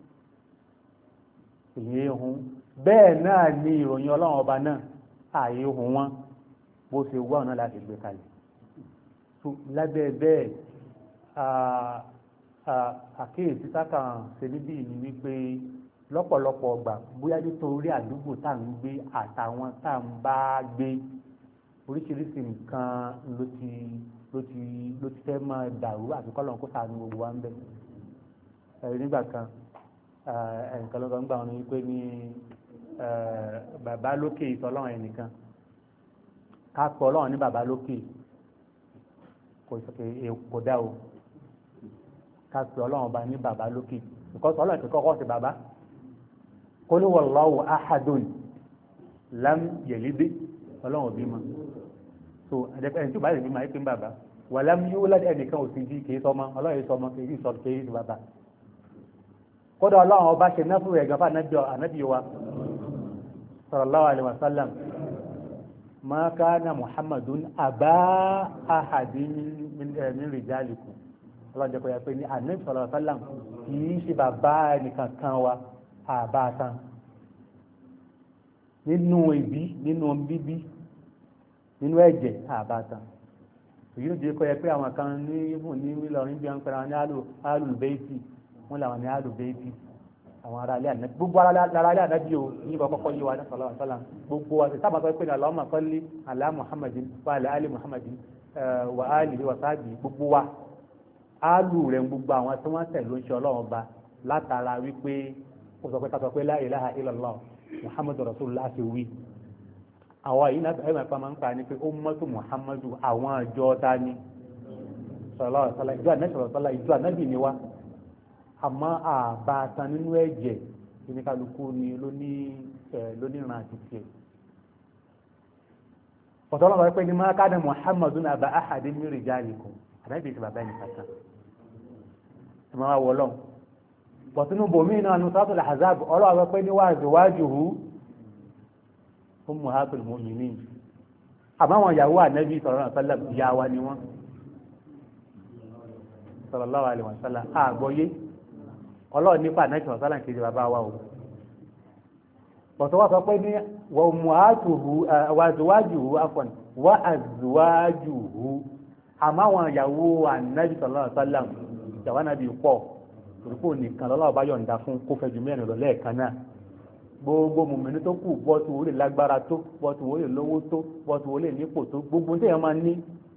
S1: èyí ń hun bẹ́ẹ̀ náà ni ìròyìn ọlọ́run ọba náà ààyè hun wọn bó ṣe wà náà láti gbé kalẹ̀ so lábẹ́ bẹ́ẹ̀ àkíyèsí sákàn ṣe níbí ni wípé lọ́pọ̀lọpọ̀ ọgbà bóyá nítorí àdúgbò tá à ń gbé àtàwọn tá à ń bá gbé oríṣiríṣi nǹkan ló ti ló ti ló ti fẹ́ máa dàrú àti kọ́lọ̀ kó sàánú gbogbo wa ń bẹ̀. ẹ̀rí nígbà kan ẹnìkan ló ń gbà wọn wípé ní bàbá lókè ìtọ́lọ́run ẹnìkan ká pọ̀ ọlọ́run ní bàbá lókè kò dá o ká pọ̀ ọlọ́run ọba ní bàbá lókè because ọlọ́run ti kọ́kọ́ sí bàbá qul huwallahu ahadun lam yalid ọlọ́run òbí mọ́ so ẹni tí ó bá lè bí máa ń pín bàbá wà lam yulad ẹnìkan ò sí bí kìí sọmọ ọlọ́run sọmọ kìí sọ kìí sọ bàbá kódà ọlọ́run ọba ṣe náà fún ẹ̀gán fún ànábì wa sallallahu alaihi wasallam ma kana muhammadun aba ahadin min rijalikum ọlọ́run jẹ́ kó yẹ pé ní ànábì sallallahu alaihi wasallam kìí ṣe bàbá ẹnìkan kan wa àbátan nínú ìbí nínú bíbí nínú ẹ̀jẹ̀ àbátan èyí ló jẹ́ kó yẹ pé àwọn kan ní ìbùn ní Ìlọrin bí wọ́n pẹ̀lú àwọn ní alùbẹ́ẹ̀tì wọ́n làwọn ní alùbẹ́ẹ̀tì àwọn ará ilé ànábì gbogbo ará ilé ànábì o ní ìbọn kọ́kọ́ yé wa ní sallallahu alaihi wasallam gbogbo wa sábà sọ pé ní Allahumma salli ala Muhammadin wa ala ali Muhammadin wa alihi wa sahbihi gbogbo wa áàlù rẹ̀ gbogbo àwọn tí wọ́n tẹ̀ ló ń ṣe ọlọ́run ba látara wípé ó sọ pé ká sọ pé la ilaha illallah Muhammadu rasulullah ṣe wí àwọn yìí náà ẹ̀rọ ìpamọ́ ń pa ni pé ó mọ́tò Muhammadu àwọn àjọ ta ni sallallahu alaihi wasallam ìjọ ànábì sallallahu alaihi wasallam ìjọ ànábì ni wa àmọ́ àbátan nínú ẹ̀jẹ̀ oníkálukú ni lóníran àti tiẹ̀ ọ̀tọ̀ ọlọ́run sọ pé ní ma kana Muhammadun aba ahadin min rijalikum ànábì ti bàbá ẹni kankan tí wọ́n wá wọlọ́n bọ̀tínú bòmí náà ní suratul Ahzab ọlọ́wọ́ pé ní wazwajuhu ummahatul mu'minin àbáwọn ìyàwó ànábì sallallahu alaihi wasallam ìyá wa ni wọ́n sallallahu alaihi wasallam àgbọ́yé ọlọ́ọ̀ nípa ànábì sallallahu alaihi wasallam kejì bàbá wa o bọ̀tọ́ wá sọ pé ní wa ummahatuhu wazwajuhu afwan wa azwajuhu àmáwọn ìyàwó ànábì sallallahu alaihi wasallam ìyàwó ànábì pọ̀ torípò nìkan lọ́lọ́wọ́ bá yọ̀ǹda fún kó fẹ́ ju mẹ́rin lọ lẹ́ẹ̀kan náà gbogbo mùmínú tó kù bọ́tù ó lè lágbára tó bọ́tù ó lè lówó tó bọ́tù ó lè nípò tó gbogbo tí èèyàn máa ní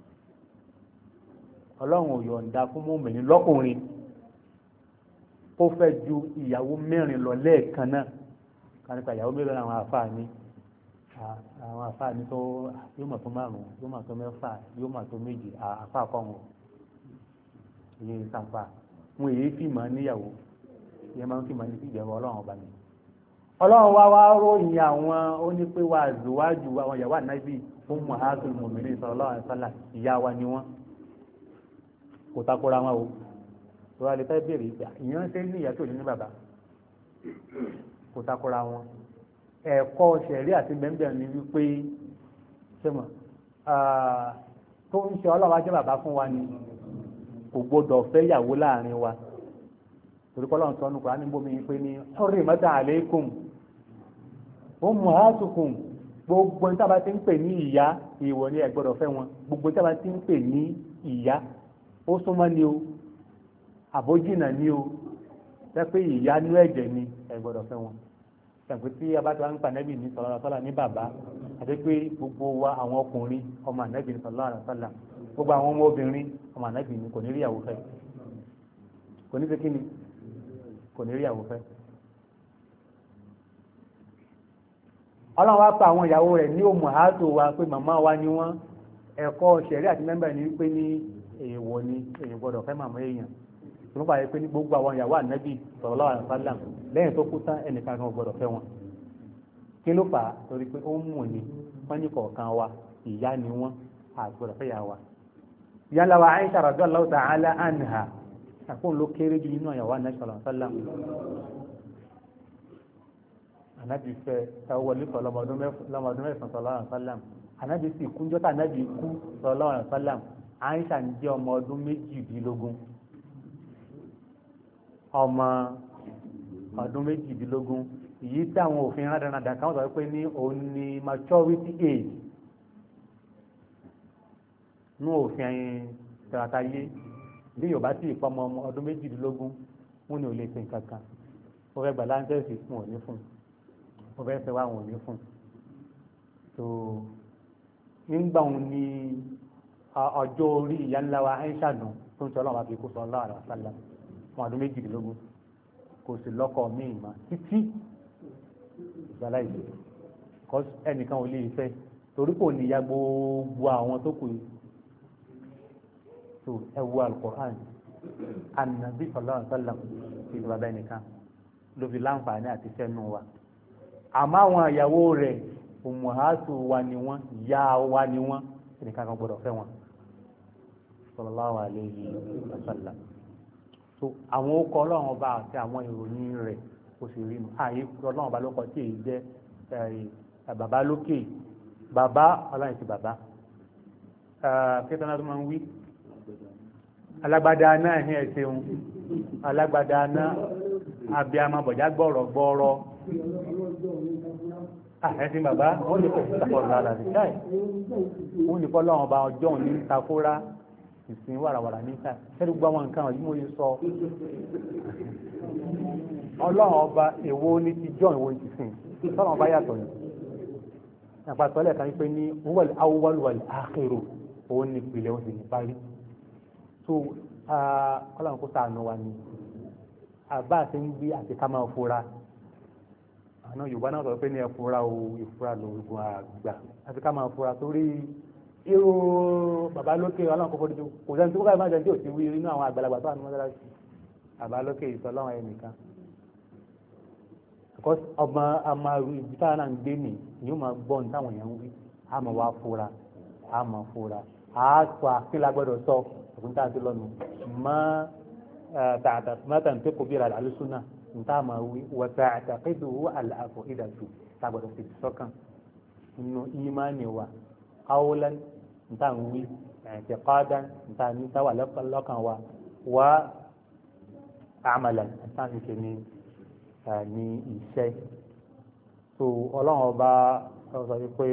S1: ọlọ́run ò yọ̀ǹda fún mùmínú lọ́kùnrin kó fẹ́ ju ìyàwó mẹ́rin lọ lẹ́ẹ̀kan náà kánípa ìyàwó mẹ́rin àwọn àfáà ní àwọn àfáà ní tó yóò mọ̀ tó márùn-ún yóò mọ̀ tó mẹ́fà yóò mọ̀ tó méjì àfáà kọ́ wọn ìyẹn ìsànfà wọn èyí fi mọ̀ níyàwó ìyẹn máa ń fi mọ̀ ní ìjẹ̀rọ ọlọ́run ọba ni ọlọ́run wá wá ròyìn àwọn ó ní pé wà zùwájú àwọn ìyàwó ànábì fún muhammadu mu'minin sallallahu alaihi wasallam ìyá wa ni wọ́n kò takora wọn o tó wà lè fẹ́ bèèrè ìgbà ìyẹn ṣe ní ìyá tó ní ní bàbá kò takora wọn ẹ̀kọ́ ṣẹ̀rí àti bẹ́ẹ̀ ni wípé ṣé mọ̀ tó ń ṣe ọlọ́run ajẹ́ bàbá fún wa ni kò gbọdọ̀ fẹ́ yàwó láàrin wa torí kọ́ lọ́n sọ́nù kọ́ra níbo mi pé ní hurrimat alaykum ummahatukum gbogbo ní tábà ti ń pè ní ìyá ìwọ ni ẹ gbọdọ̀ fẹ́ wọn gbogbo ní tábà ti ń pè ní ìyá ó súnmọ́ ni o àbójìnà ni o jẹ́ pé ìyá nú ẹ̀jẹ̀ ni ẹ gbọdọ̀ fẹ́ wọn ṣàǹkó tí abájọ ń pa nẹ́bì ní sallallahu alaihi wasallam ní bàbá àti pé gbogbo wa àwọn ọkùnrin ọmọ ànẹ́bì ní sallallahu alaihi wasallam gbogbo àwọn ọmọ obìnrin ọmọ ànẹ́bì ní kò ní rí ìyàwó fẹ́ kò ní ṣe kí ni kò ní rí ìyàwó fẹ́. ọlọ́run wá pa àwọn ìyàwó rẹ̀ ní òmùhátò wa pé màmá wa ni wọ́n ẹ̀kọ́ ṣẹ̀rí àti mẹ́mbà ní pé ní èèwọ̀ ni èèyàn gbọ́dọ̀ fẹ́ màmá èèyàn tó ń pàdé pé ní gbogbo àwọn ìyàwó ànábì sallallahu alaihi wasallam lẹ́yìn tó kú tán ẹnìkan kan gbọ́dọ̀ fẹ́ wọn kí ló fà á torí pé ó ń mú ni wọ́n ní kọ̀ọ̀kan wa ìyá ni wọ́n àgbọ̀dọ̀ fẹ́ yà wa. yálà wa Aisha radiyallahu ta'ala anha àkóhùn ló kéré jù nínú ìyàwó ànábì sallallahu alaihi wasallam ànábì fẹ́ ẹ wọlé kọ́ lọ́mọdún mẹ́sàn-án sallallahu alaihi wasallam ànábì sì kúnjọ́ tá ànábì kú sallallahu alaihi wasallam Aisha ń jẹ́ ọmọ ọdún méjìdínlógún ọmọ ọdún méjìdínlógún èyí tí àwọn òfin rádaràdà kan sọ pé ní òun ni maturity age ní òfin tẹ̀rátayé bí Yorùbá sì pọ́ ọmọ ọdún méjìdínlógún wọn ni ò lè ṣe nǹkan kan ó fẹ́ gbà láńtẹ́sì fún òní fún ó fẹ́ fẹ́ wá àwọn òní fún so nígbà òun ni ọjọ́ orí ìyá ńlá wa Aisha dùn tó ń sọ ọlọ́run àfi kó sọ ọlọ́run àrà sálà fún ọdún méjìdínlógún kò sì lọ́kọ míì mà títí ìgbàlá ìlú kọ́ ẹnìkan ò lè fẹ́ torí kò níyà gbogbo àwọn tó kù so ẹ wo Al-Qur'an Ànábì sallallahu alaihi wasallam ti ní bàbá ẹnìkan ló fi láǹfààní àti sẹ́nu wa àmọ́ àwọn ìyàwó rẹ̀ ummahatu wa ni wọ́n ìyá wa ni wọ́n ẹnìkan kan gbọ́dọ̀ fẹ́ wọn sallallahu alaihi wasallam so àwọn okọ̀ ọlọ́run ọba àti àwọn ìròyìn rẹ̀ kò sì rí nu ààyè ọlọ́run ọba ló kọ tí èyí jẹ́ bàbá lókè bàbá ọlọ́run ti bàbá kíkọ́ náà tó máa ń wí alágbádá náà ní ẹ̀sẹ̀un alágbádá náà abiyamọ bọ̀já gbọ́rọ̀ gbọ́rọ̀ ẹ̀sìn bàbá wọ́n lè pẹ̀lú ìtàkọ̀rọ̀ lára rẹ̀ ṣáì wọ́n lè pọ́lọ́ ọba ọjọ́ ní takóra ìsìn wàràwàrà ní ṣáì ṣẹ́lú gbọ́ àwọn nǹkan yìí mo yẹ sọ ọlọ́run ọba èwo ní ti jọ́ ìwò ti sìn sọ́nà ọba yàtọ̀ ní àpàtọ́lẹ̀ kan pé ní wal awwal wal akhiru òun ní ìpìlẹ̀ òun sì ní parí so ọlọ́run kó ṣàánú wa ni àbá àti ń gbé àti ká máa fura àná Yorùbá náà sọ pé ní ẹfura o ìfura lòògùn àgbà àti ká máa fura torí irú bàbá lókè ọlọ́run kò fọdún kò sẹ́ni tó kọ́ máa jẹ́ tí ò sí wí inú àwọn àgbàlagbà tó wà ní mọ́sálásí bàbá lókè ìsọlọ́run ẹnìkan because ọmọ amaru ibi táwọn náà ń gbé nì yóò máa gbọ́ ní táwọn èèyàn ń wí á máa wá fura á máa fura á sọ àkílà gbọ́dọ̀ sọ òkúta àti lọ́nu mọ́ tààtà mọ́tà ní pẹ́kọ̀ bí ìrànlá lóṣùnà níta máa wí wọ́tà àtàkédò àlàáfọ̀ ìdàtú tágbọ̀dọ̀ fi sọ́kàn nínú ìmánì wa awlan níta ń wí ẹ̀ẹ́dẹ̀kọ́dá níta ní táwà lọ́kàn wa wá amalan níta ń ṣe ní ní iṣẹ́ so ọlọ́run ọba sọ wípé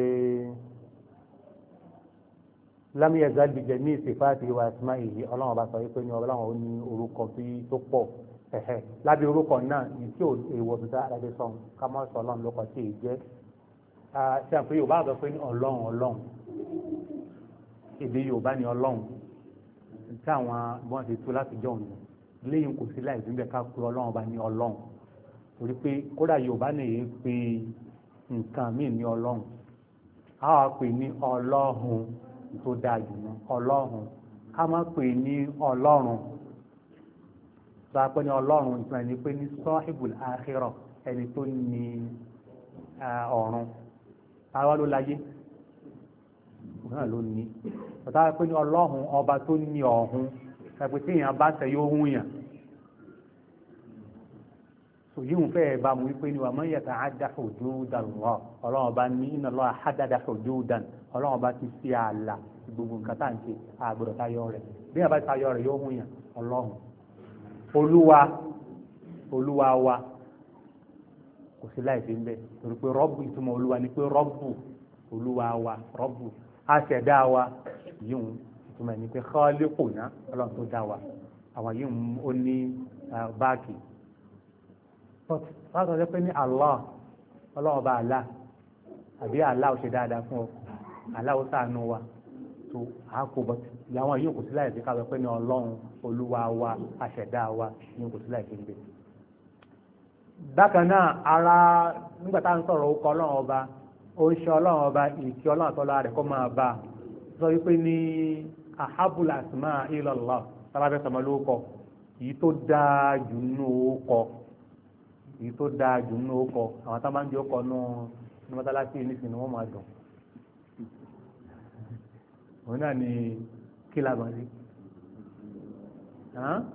S1: lam yazal bi jami' sifatihi wa asma'ihi ọlọ́run ọba sọ wípé ní ọlọ́run ó ní orúkọ tó pọ̀ ẹ̀hẹ́ lábẹ́ orúkọ náà ní tí èèwọ̀ tó dáa lábẹ́ sọ̀rọ̀ ká má sọ ọlọ́run lóko tí èyí jẹ́ ṣe àpé yorùbá sọ pé ní ọlọ́run ọlọ́run èdè yorùbá ní ọlọ́run tí àwọn bọ́n ti tú láti jọ òun léyìn kò sí láì dúnbẹ̀ ká pé ọlọ́run ọba ní ọlọ́run torí pé kódà yorùbá nìyí pé nǹkan míì ní ọlọ́run a wá pè ní ọlọ́run tó dáa jù ní ọlọ́run ká má pè ní ọlọ́run sọ pé ní ọlọ́run ìtumọ̀ ẹni pé ní sahibul akhirah ẹni tó ní ọ̀run àwa ló láyé náà ló ní ọ̀tá pé ní ọlọ́run ọba tó ní ọ̀hún ẹ̀pẹ́ tí èèyàn bá tẹ̀ yóò hún yàn sòyíhùn fẹ́ẹ̀ bá mu wípé ní wa man yata'adda hududallah ọlọ́run ọba ní inna Allaha haddada hududan ọlọ́run ọba ti fi ààlà gbogbo nǹkan tá à ń ṣe àgbọ̀dọ̀ tayọ rẹ̀ bí wọ́n bá tayọ rẹ̀ yóò hún yàn ọlọ́run olúwa olúwa wa kò sí láì fi ń bẹ torí pé rọ́bù ìtumọ̀ olúwa ni pé rọ́bù olúwa wa rọ́bù aṣẹ̀dá wa yíhun ìtumọ̀ ni pé khaliquna ọlọ́run tó dá wa àwọn yíhun ó ní báàkì wọ́n sọ pé ní Allah ọlọ́run bá Allah àbí Allah ò ṣe dáadáa fún ọ Allah ó ṣàánú wa tó àákò bọ́ ìyàwó yìí kò sí láì fi ká sọ pé ní ọlọ́run olúwa wa aṣẹ̀dá wa ní kò sí láì fi ń bẹ. bákan náà ara nígbà tá à ń sọ̀rọ̀ orúkọ ọlọ́run ọba ó ń ṣe ọlọ́run ọba ìkí ọlọ́run àtọ́lá rẹ̀ kó máa bá a sọ wípé ní ahabul asma ilallah sábàbẹ́ sọmọ lórúkọ èyí tó dáa jù nínú orúkọ èyí tó dáa jù nínú orúkọ àwọn tá a máa ń di orúkọ nù ní mọ́tálásí nísìnyí wọ́n máa dùn òun náà ni kílàbọ̀nsí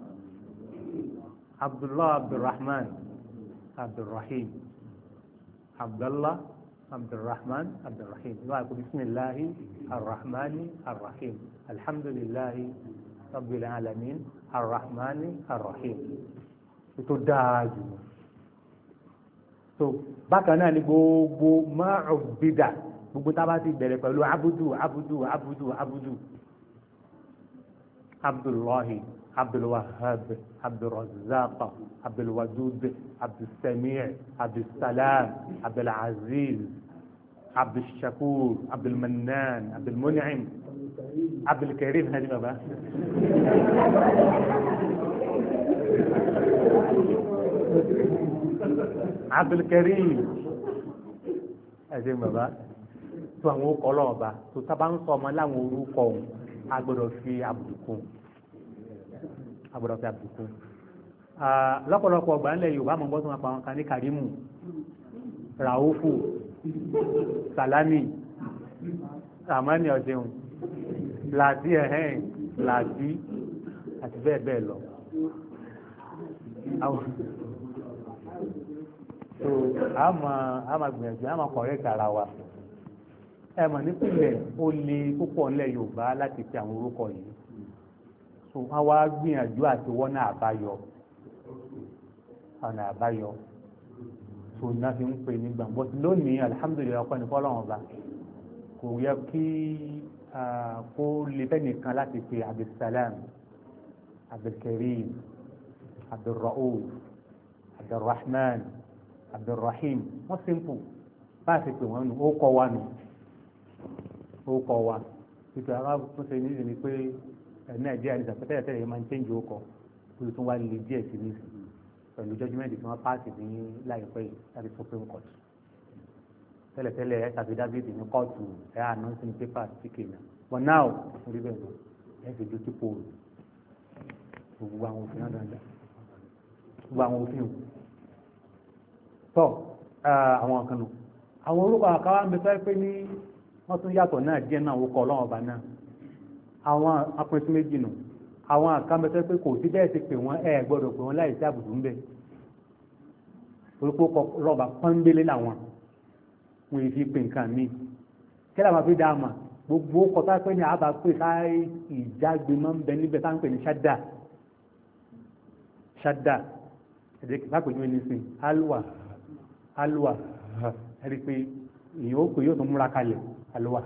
S1: abdullah abdulrahman abdulrahim Abdullah Abdulrahman Abdulrahim ìwà àkó bisimilahi arrahmani arrahim alhamdulilahi rabbil alamin arrahmani arrahim tó dáa jù so bákan náà ni gbogbo ma'ubida gbogbo tá a bá ti bẹ̀rẹ̀ pẹ̀lú abudu abudu abudu abudu abdullahi abdulwahab abdulrazaq abdulwadud abdulsami' abdulsalam abdulaziz abdulshakur abdulmannan abdulmun'im abdulkarim hadi baba abdulkarim ẹ̀sìn bàbá tó àwọn orúkọ ọlọ́ọ̀ba tó sábà ń sọ ọmọ láwọn orúkọ òun a gbọ́dọ̀ fi àbùkù a gbọ́dọ̀ fi àbùkù lọ́pọ̀lọpọ̀ ọgbà ńlẹ̀ Yorùbá mọ̀ bọ́ tó máa pa àwọn kan ní Karimu Raufu Salami Ramani ọ̀sẹ̀hùn Làtí ẹ̀hẹ́n Làtí àti bẹ́ẹ̀ bẹ́ẹ̀ lọ so àmà àmà gbìyànjú àmà correct ara wa ẹ mọ̀ nípìnlẹ̀ ó lè púpọ̀ ńlẹ̀ Yorùbá láti fi àwọn orúkọ yìí so wọ́n wá gbìyànjú àti wọ́nà àbáyọ ọ̀nà àbáyọ so náà fi ń pè ní gbàgbọ́ lónìí alihamudulilayi ọkọ ní fọlọ́wọ́n ọba kò yẹ kí kó lè fẹ́ nìkan láti fi Abdulsalam Abdulkarim Abdulrauf Abdulrahman Abdulrahim wọ́n simple báyìí pé wọ́n nù ó kọ́ wa nù ó kọ́ wa ètò àwọn akóso ní ìdí ni pé Nàìjíríà ní sàpẹ́tẹ́ tẹ́lẹ̀ yẹn máa ń change ó kọ́ ó tún wá lè díẹ̀ sí ní pẹ̀lú judgement tí wọ́n pàṣẹ ní láìpẹ́ yìí láti Supreme Court tẹ́lẹ̀tẹ́lẹ̀ ẹ̀ tàbí David ní kóòtù ẹ̀ announcing paper síkè náà but now orí bẹ́ẹ̀ lọ ẹ̀ fi ju kíkó gbogbo àwọn òfin náà dáadáa gbogbo àwọn òfin o tọ́ àwọn kan nù àwọn orúkọ àkáwà ń bẹ sọ pé ní wọ́n tún yàtọ̀ náà díẹ̀ náà orúkọ Ọlọ́run ọba náà àwọn apẹ̀sí méjì nù àwọn àkàmbẹ sọ pé kò sí bẹ́ẹ̀ ti pè wọ́n ẹ̀ gbọ́dọ̀ pè wọ́n láì sí àbùdù ń bẹ orúkọ rọba pọ́nbélé làwọn wọn èyí fi pè nǹkan míì kí làwọn fi dá a mà gbogbo kọta pé ní àbá pé sáì ìjágbe máa ń bẹ níbẹ̀ tá ń pè ní ṣádà ṣádà ẹ̀dẹ̀ kí lápèjú ẹni sìn alwa alwa ẹ̀rí pé èèyàn ó pè yóò tún múra kalẹ̀ alwa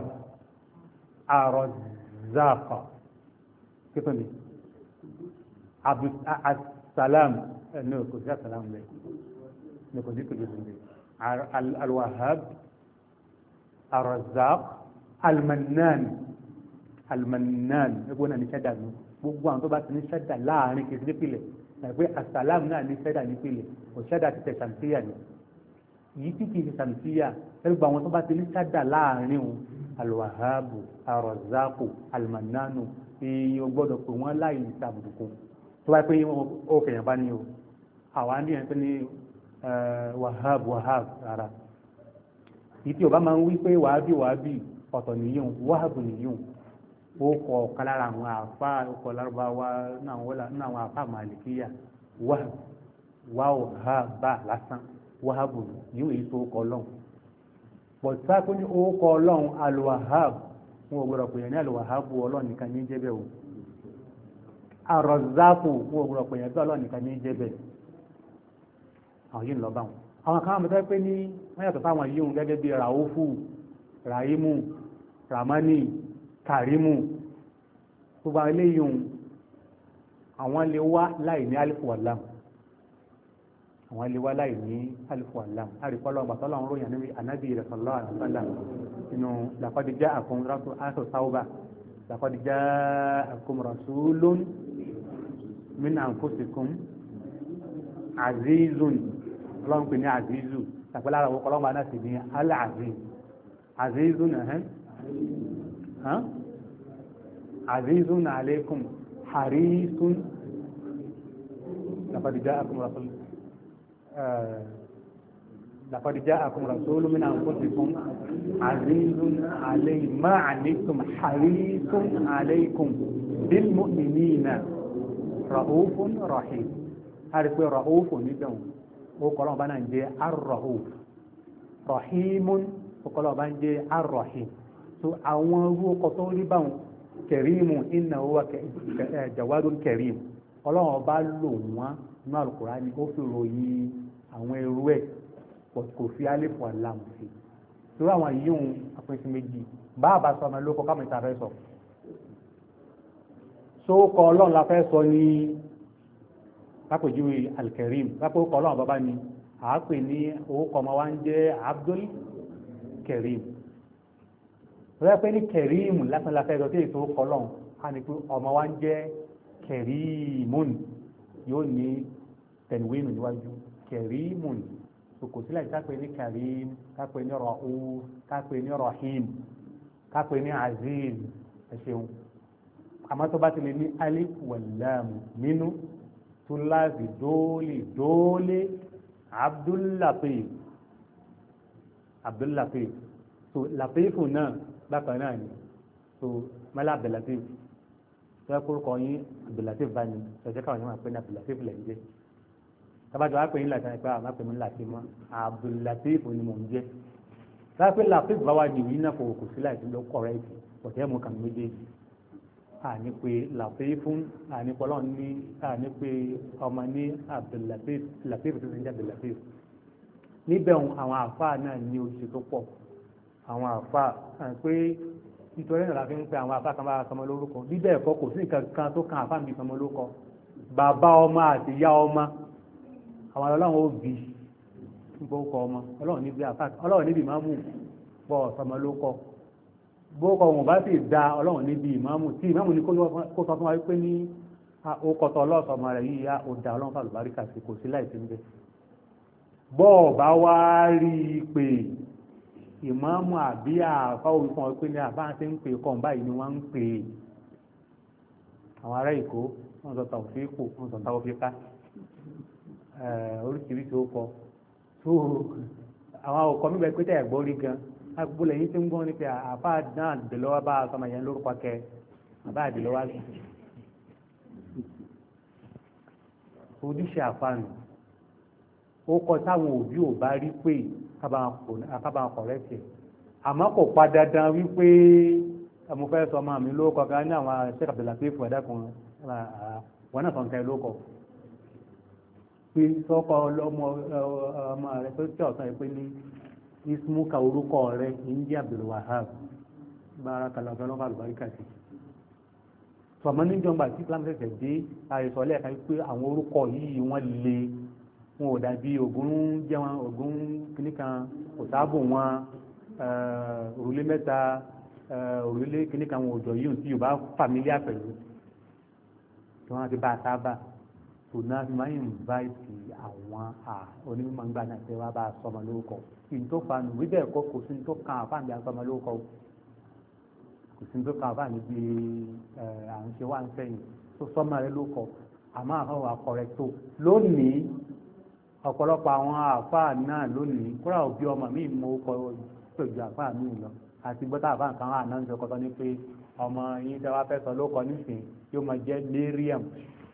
S1: arọ́záàfà kíkọ́ ni abu asalam ní kò sí asalam lẹ ní kò sí kòjú sí alwahab arọ́záàf almanan almanan ẹgbẹ́ náà ní ṣẹ́dà ní gbogbo àwọn tó bá ti ní ṣẹ́dà láàrin kìí sí nípìnlẹ̀ ẹgbẹ́ asalam náà ní ṣẹ́dà nípìnlẹ̀ kò ṣẹ́dà ti tẹ̀ sàmsíyà ni yìí tí kìí ṣe sàmsíyà ẹgbẹ́ àwọn tó bá ti ní ṣẹ́dà láàrin wọn alwahabu arọ́záàfù almananu èèyàn gbọ́dọ̀ pé wọ́n láì ìsàbùdùkú tó wáyé pé ó fẹ̀yàn bá ní o àwọn àndí yẹn tó ní wahab wahab rárá ìtì ọba máa ń wí pé wàhábì wàhábì ọ̀tọ̀ nìyíùn wahab nìyíùn ó kọ ọ̀kan lára àwọn àfá ọkọ̀ lárúbáwá náà àwọn àfá màlìkíyà wahab wahaba lásán wahab yíò èyí tó kọ ọlọ́run pọ̀ sáà tó ní ó kọ ọlọ́run alwahab wọn ò gbọ́dọ̀ pèèyàn ní àlùwàhábù Ọlọ́run nìkan ní jẹ́bẹ̀ o àrọ̀záàpù wọn ò gbọ́dọ̀ pèèyàn bí Ọlọ́run nìkan ní jẹ́bẹ̀ àwọn yìí ń lọ bá wọn àwọn kan àmì tẹ́ pé ní wọ́n yàtọ̀ fáwọn yìí ń gẹ́gẹ́ bí ràúfù ràímù ramani karimu gbogbo àwọn eléyìí ń àwọn lè wá láì ní alifu wàlám àwọn lè wá láì ní alifu wàlám àríkọ́lọ́ ọgbàtọ́lọ́ ròyìn níbi ànábì rẹ̀ sallallahu alaihi wasallam inú laqad ja'akum rasul aso tauba laqad ja'akum rasulun min anfusikum azizun ọlọ́run pè ní azizu tàbí lára ọkọ̀ ọlọ́run náà sì ní al-aziz azizun ẹ̀hẹ́n azizun alaykum harisun laqad ja'akum rasul لقد جاءكم رسول من أنفسكم عزيز عليه ما عنتم حريص عليكم بالمؤمنين رؤوف رحيم عارف رؤوف ندون ó kọ́ lọ́wọ́ bá náà jẹ́ ar-Rauf
S2: rahimun ọkọlọ́ bá ń jẹ́ ar-rahim so àwọn orú ọkọ̀ tó rí báwọn kẹrìmù innahu huwa jawadun kẹrìm ọlọ́run bá lò wọ́n ní Al-Qur'ani ó fi ròyìn àwọn ẹrú ẹ̀ kò fi alif wa lam sí torí àwọn yíyún apẹ̀sí méjì báàbá sọ ọmọ lóko kámi ta fẹ́ sọ sókọ ọlọ́run la fẹ́ sọ ní lápèjúwe alkarim lápèjúwe ọlọ́run bàbá ni àápè ní orúkọ ọmọ wa ń jẹ́ Abdul Karim rẹ́ pé ní Karim lásán la fẹ́ sọ sí èso orúkọ ọlọ́run á ní pé ọmọ wa ń jẹ́ Karimun yóò ní tẹ̀wéèmù níwájú Karimun kò sílẹ̀ kápẹ́ ní Karim kápẹ́ ní Ra'uf kápẹ́ ní Rahim kápẹ́ ní Aziz ẹ̀ṣẹ̀un àmọ́ tó bá ti lè ní alif wal lam nínú tó láàbì dóòlì dóòlì Abdul Latif Abdul Latif so Latifu náà bákan náà ni so mẹ́lá Abdul Latif tó yẹ kó kọ́ yín Abdul Latif bá ní ṣẹ̀ṣẹ̀ káwọn yẹn máa pè ní Abdul Latif lẹ̀ ń jẹ́ tabajọ wa pè ní latin ẹgbẹ́ àwọn apè ní latin mọ́ Abdul Latif ni mò ń jẹ́ láti Latif bá wà nìyí náà kò kò sí láti lọ kọ̀rẹ́ẹ̀tì ọ̀tẹ́ mú kàn méjèèjì àní pé Latif fún àní pọ́lọ́ ní àní pé ọmọ ní Abdul Latif Latif tó ti ń jẹ́ Abdul Latif níbẹ̀ àwọn àfáà náà ní oṣù tó pọ̀ àwọn àfáà pé nítorí náà la fi ń pe àwọn àfáà kan bá sọmọ lórúkọ bíbẹ̀ ẹ̀kọ́ kò sí nǹkan kan tó kan àfáà mi sọmọ lórúkọ bàbá ọmọ àti ìyá ọmọ àwọn ọlọ́run ó bí gbókọ ọmọ ọlọ́run níbi àfáà ọlọ́run níbi ìmáàmù pọ̀ sọmọ lórúkọ gbókọ wọn bá sì da ọlọ́run níbi ìmáàmù tí ìmáàmù ní kó sọ fún wa pé ní okọ̀tọ̀ ọlọ́sọmọ rẹ̀ yìí yá ó da ọlọ́run fàlùbáríkà sí kò sí láìsí ń bẹ bọ́ọ̀ bá wá rí i pé ìmáàmù àbí àfá òun fún ọ pé ní àbá ṣe ń pè kọ́ báyìí ni wọ́n ń pè àwọn ará Èkó wọ́n sọ tàwọn fi kù wọ́n sọ táwọn fi ká oríṣiríṣi ó kọ tó àwọn ọkọ mi bẹ pé tẹ̀ gbọ́ rí gan agbó lẹ́yìn tí ń gbọ́ ní pé àbá náà dèlọ́wọ́ bá sọmọ yẹn lórúkọ kẹ àbá àdèlọ́wọ́ ojúṣe àfààní ó kọ táwọn òbí ò bá rí pé kábàá kọ̀rẹ́tì àmọ́ kò pa dandan wípé mo fẹ́ sọ ọmọ mi ló kọ ká ní àwọn Sheikh Abdul Latif ẹ̀dá kan wọn náà sọ̀nkẹ́ ló kọ pé sọ́kọ ọmọ ọmọ rẹ tó tí ọ̀sán yìí pé ní ismuka orúkọ rẹ ń jẹ́ Abdul Wahab barakallahu fẹ́ lọ́kọ̀ àlùbáríkà sí tọ̀mọ́ níjọba tí Islam ṣẹ̀ṣẹ̀ dé àìsàn lẹ́ẹ̀ka pé àwọn orúkọ yìí wọ́n le wọn ò dàbí Ògún jẹ́ wọn Ògún kìnnìkan òsáàbò wọn òrùlé mẹ́ta òrùlé kìnnìkan wọn òjò yìí tí Yorùbá fàmílíà pẹ̀lú tí wọ́n ti bá a sábà tó náà fi máa ń invite àwọn onímọ̀ ńgbà náà tẹ́ wá bá a sọmọ lórúkọ kí n tó fa nù wí bẹ́ẹ̀ kọ́ kò sí ní tó kan àfáàní bí a sọmọ lórúkọ kò sí ní tó kan àfáàní bí à ń ṣe wá ń sẹ́yìn tó sọmọ rẹ lórúkọ àmọ́ àwọn akọrẹ tó lónìí ọ̀pọ̀lọpọ̀ àwọn àfáà náà lónìí kúrò òbí ọmọ mi mú kọ pẹ̀lú àfáà mi lọ àti gbọ́dọ̀ àfáà kan wà náà ń sọ kọ́tọ́ ní pé ọmọ yín tẹ́ wá fẹ́ sọ ló kọ nísìn yóò máa jẹ́ Mariam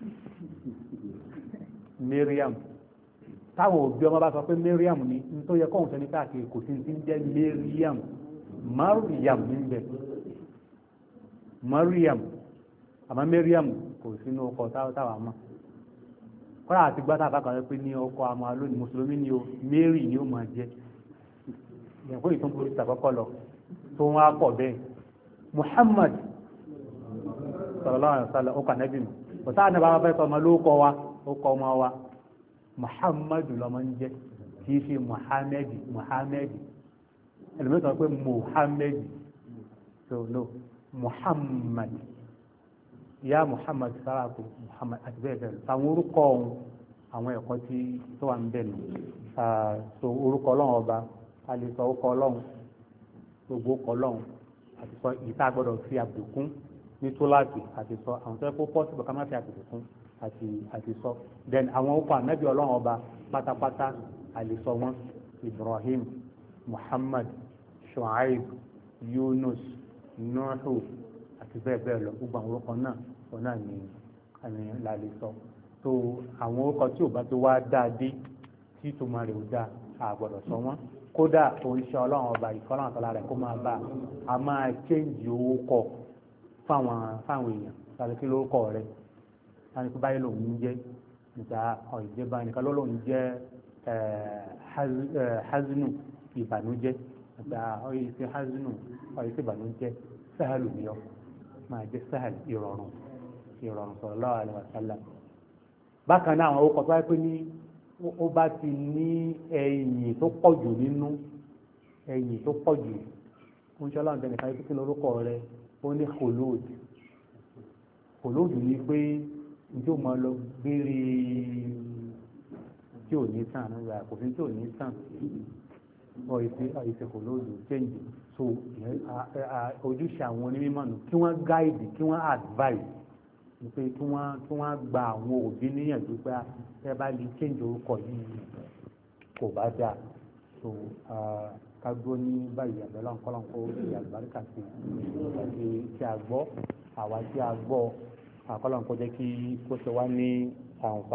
S2: Mariam táwọn òbí ọmọ bá sọ pé Mariam ni n tó yẹ kóhùn sẹ́ni káàkiri kò sí ti ń jẹ́ Mariam Mariam níbẹ̀ Mariam àmọ́ Mariam kò sínú ọkọ̀ táwọn àmọ́ kọ́ra àti gbọ́dọ̀ àbákan pé ní ọkọ̀ àmọ́ alónìí mùsùlùmí ni o Mary ni ó máa jẹ́ ìyàwó ìtún polisi àkọ́kọ́ lọ tó wọ́n á pọ̀ bẹ́ẹ̀ Muhammad sallallahu alaihi wasallam ó kà nẹ́bí mi kò sáà ní bàbá fẹ́ sọ ọmọ ló kọ́ wa ó kọ́ ọmọ wa Muhammad lọ́mọ ń jẹ́ kì í ṣe Muhammad Muhammad ẹlòmíràn sọ pé Muhammad so no Muhammad ya Muhammad saraku Muhammad àti bẹ́ẹ̀ bẹ́ẹ̀ lọ àwọn orúkọ ọ̀hún àwọn ẹ̀kọ́ tí tó wà ń bẹ̀ nù so orúkọ ọlọ́run ọba a lè sọ orúkọ ọlọ́run gbogbo orúkọ ọlọ́run àti sọ ìta gbọ́dọ̀ fi àbùkún ní túláàsì àti sọ àwọn tó yẹ kó pọ́sibọ̀ ká má fi àbùkún àti àti sọ then àwọn orúkọ ànábì ọlọ́run ọba pátápátá a lè sọ wọn Ibrahim Muhammad Shuaib Yunus Nuhu àti bẹ́ẹ̀ bẹ́ẹ̀ lọ gbogbo àwọn orúkọ náà wọn náà ní àmì lálẹ́ sọ tó àwọn orúkọ tí ò bá tó wá dáadé tí ìtumọ̀ rẹ̀ ò dáa a gbọ́dọ̀ sọ wọ́n kódà oríṣẹ́ ọlọ́run ọba ìkọ́lọ́run àtọ́lá rẹ̀ kó máa bá a máa chẹ́ǹjì owó kọ fáwọn fáwọn èèyàn tàbí kí ló kọ rẹ̀ láti kó báyìí lòun ń jẹ́ níta ọ̀ìjẹ́ báyìí nìkan lọ́lọ́run jẹ́ hazinu ìbànújẹ́ níta ọ̀yẹ́ sí hazinu ọ̀yẹ́ sí ìbànújẹ́ sáhàlù ni ọ máa jẹ́ sáhàlù ìrọ̀rùn ìrọ̀rùn sallallahu alaihi wasallam. bákan náà àwọn orúkọ tó wáyé pé ní ó bá ti ní ẹ̀yìn tó pọ̀ jù nínú ẹ̀yìn tó pọ̀ jù ń ṣọ́lá ń tẹnìkan pé kí lórúkọ rẹ̀ ó ní khulud khulud ní pé njẹ́ ò máa lọ gbére tí ò ní sàn nígbà kò sí tí ò ní sàn ọ̀ ìṣe khulud change so ojúṣe àwọn onímọ̀ nù kí wọ́n guide kí wọ́n advise pé kí wọ́n kí wọ́n gba àwọn òbí níyànjú pé ẹ bá lè change orúkọ yìí kò bá dáa so ká gbó ní báyìí àbẹ̀lọ́ nkọ́lọ́nkọ́ ti àlùbáríkà sí i tí a gbọ́ àwa tí a gbọ́ àkọ́lọ́nkọ́ jẹ́ kí kó ṣe wá ní àǹfààní.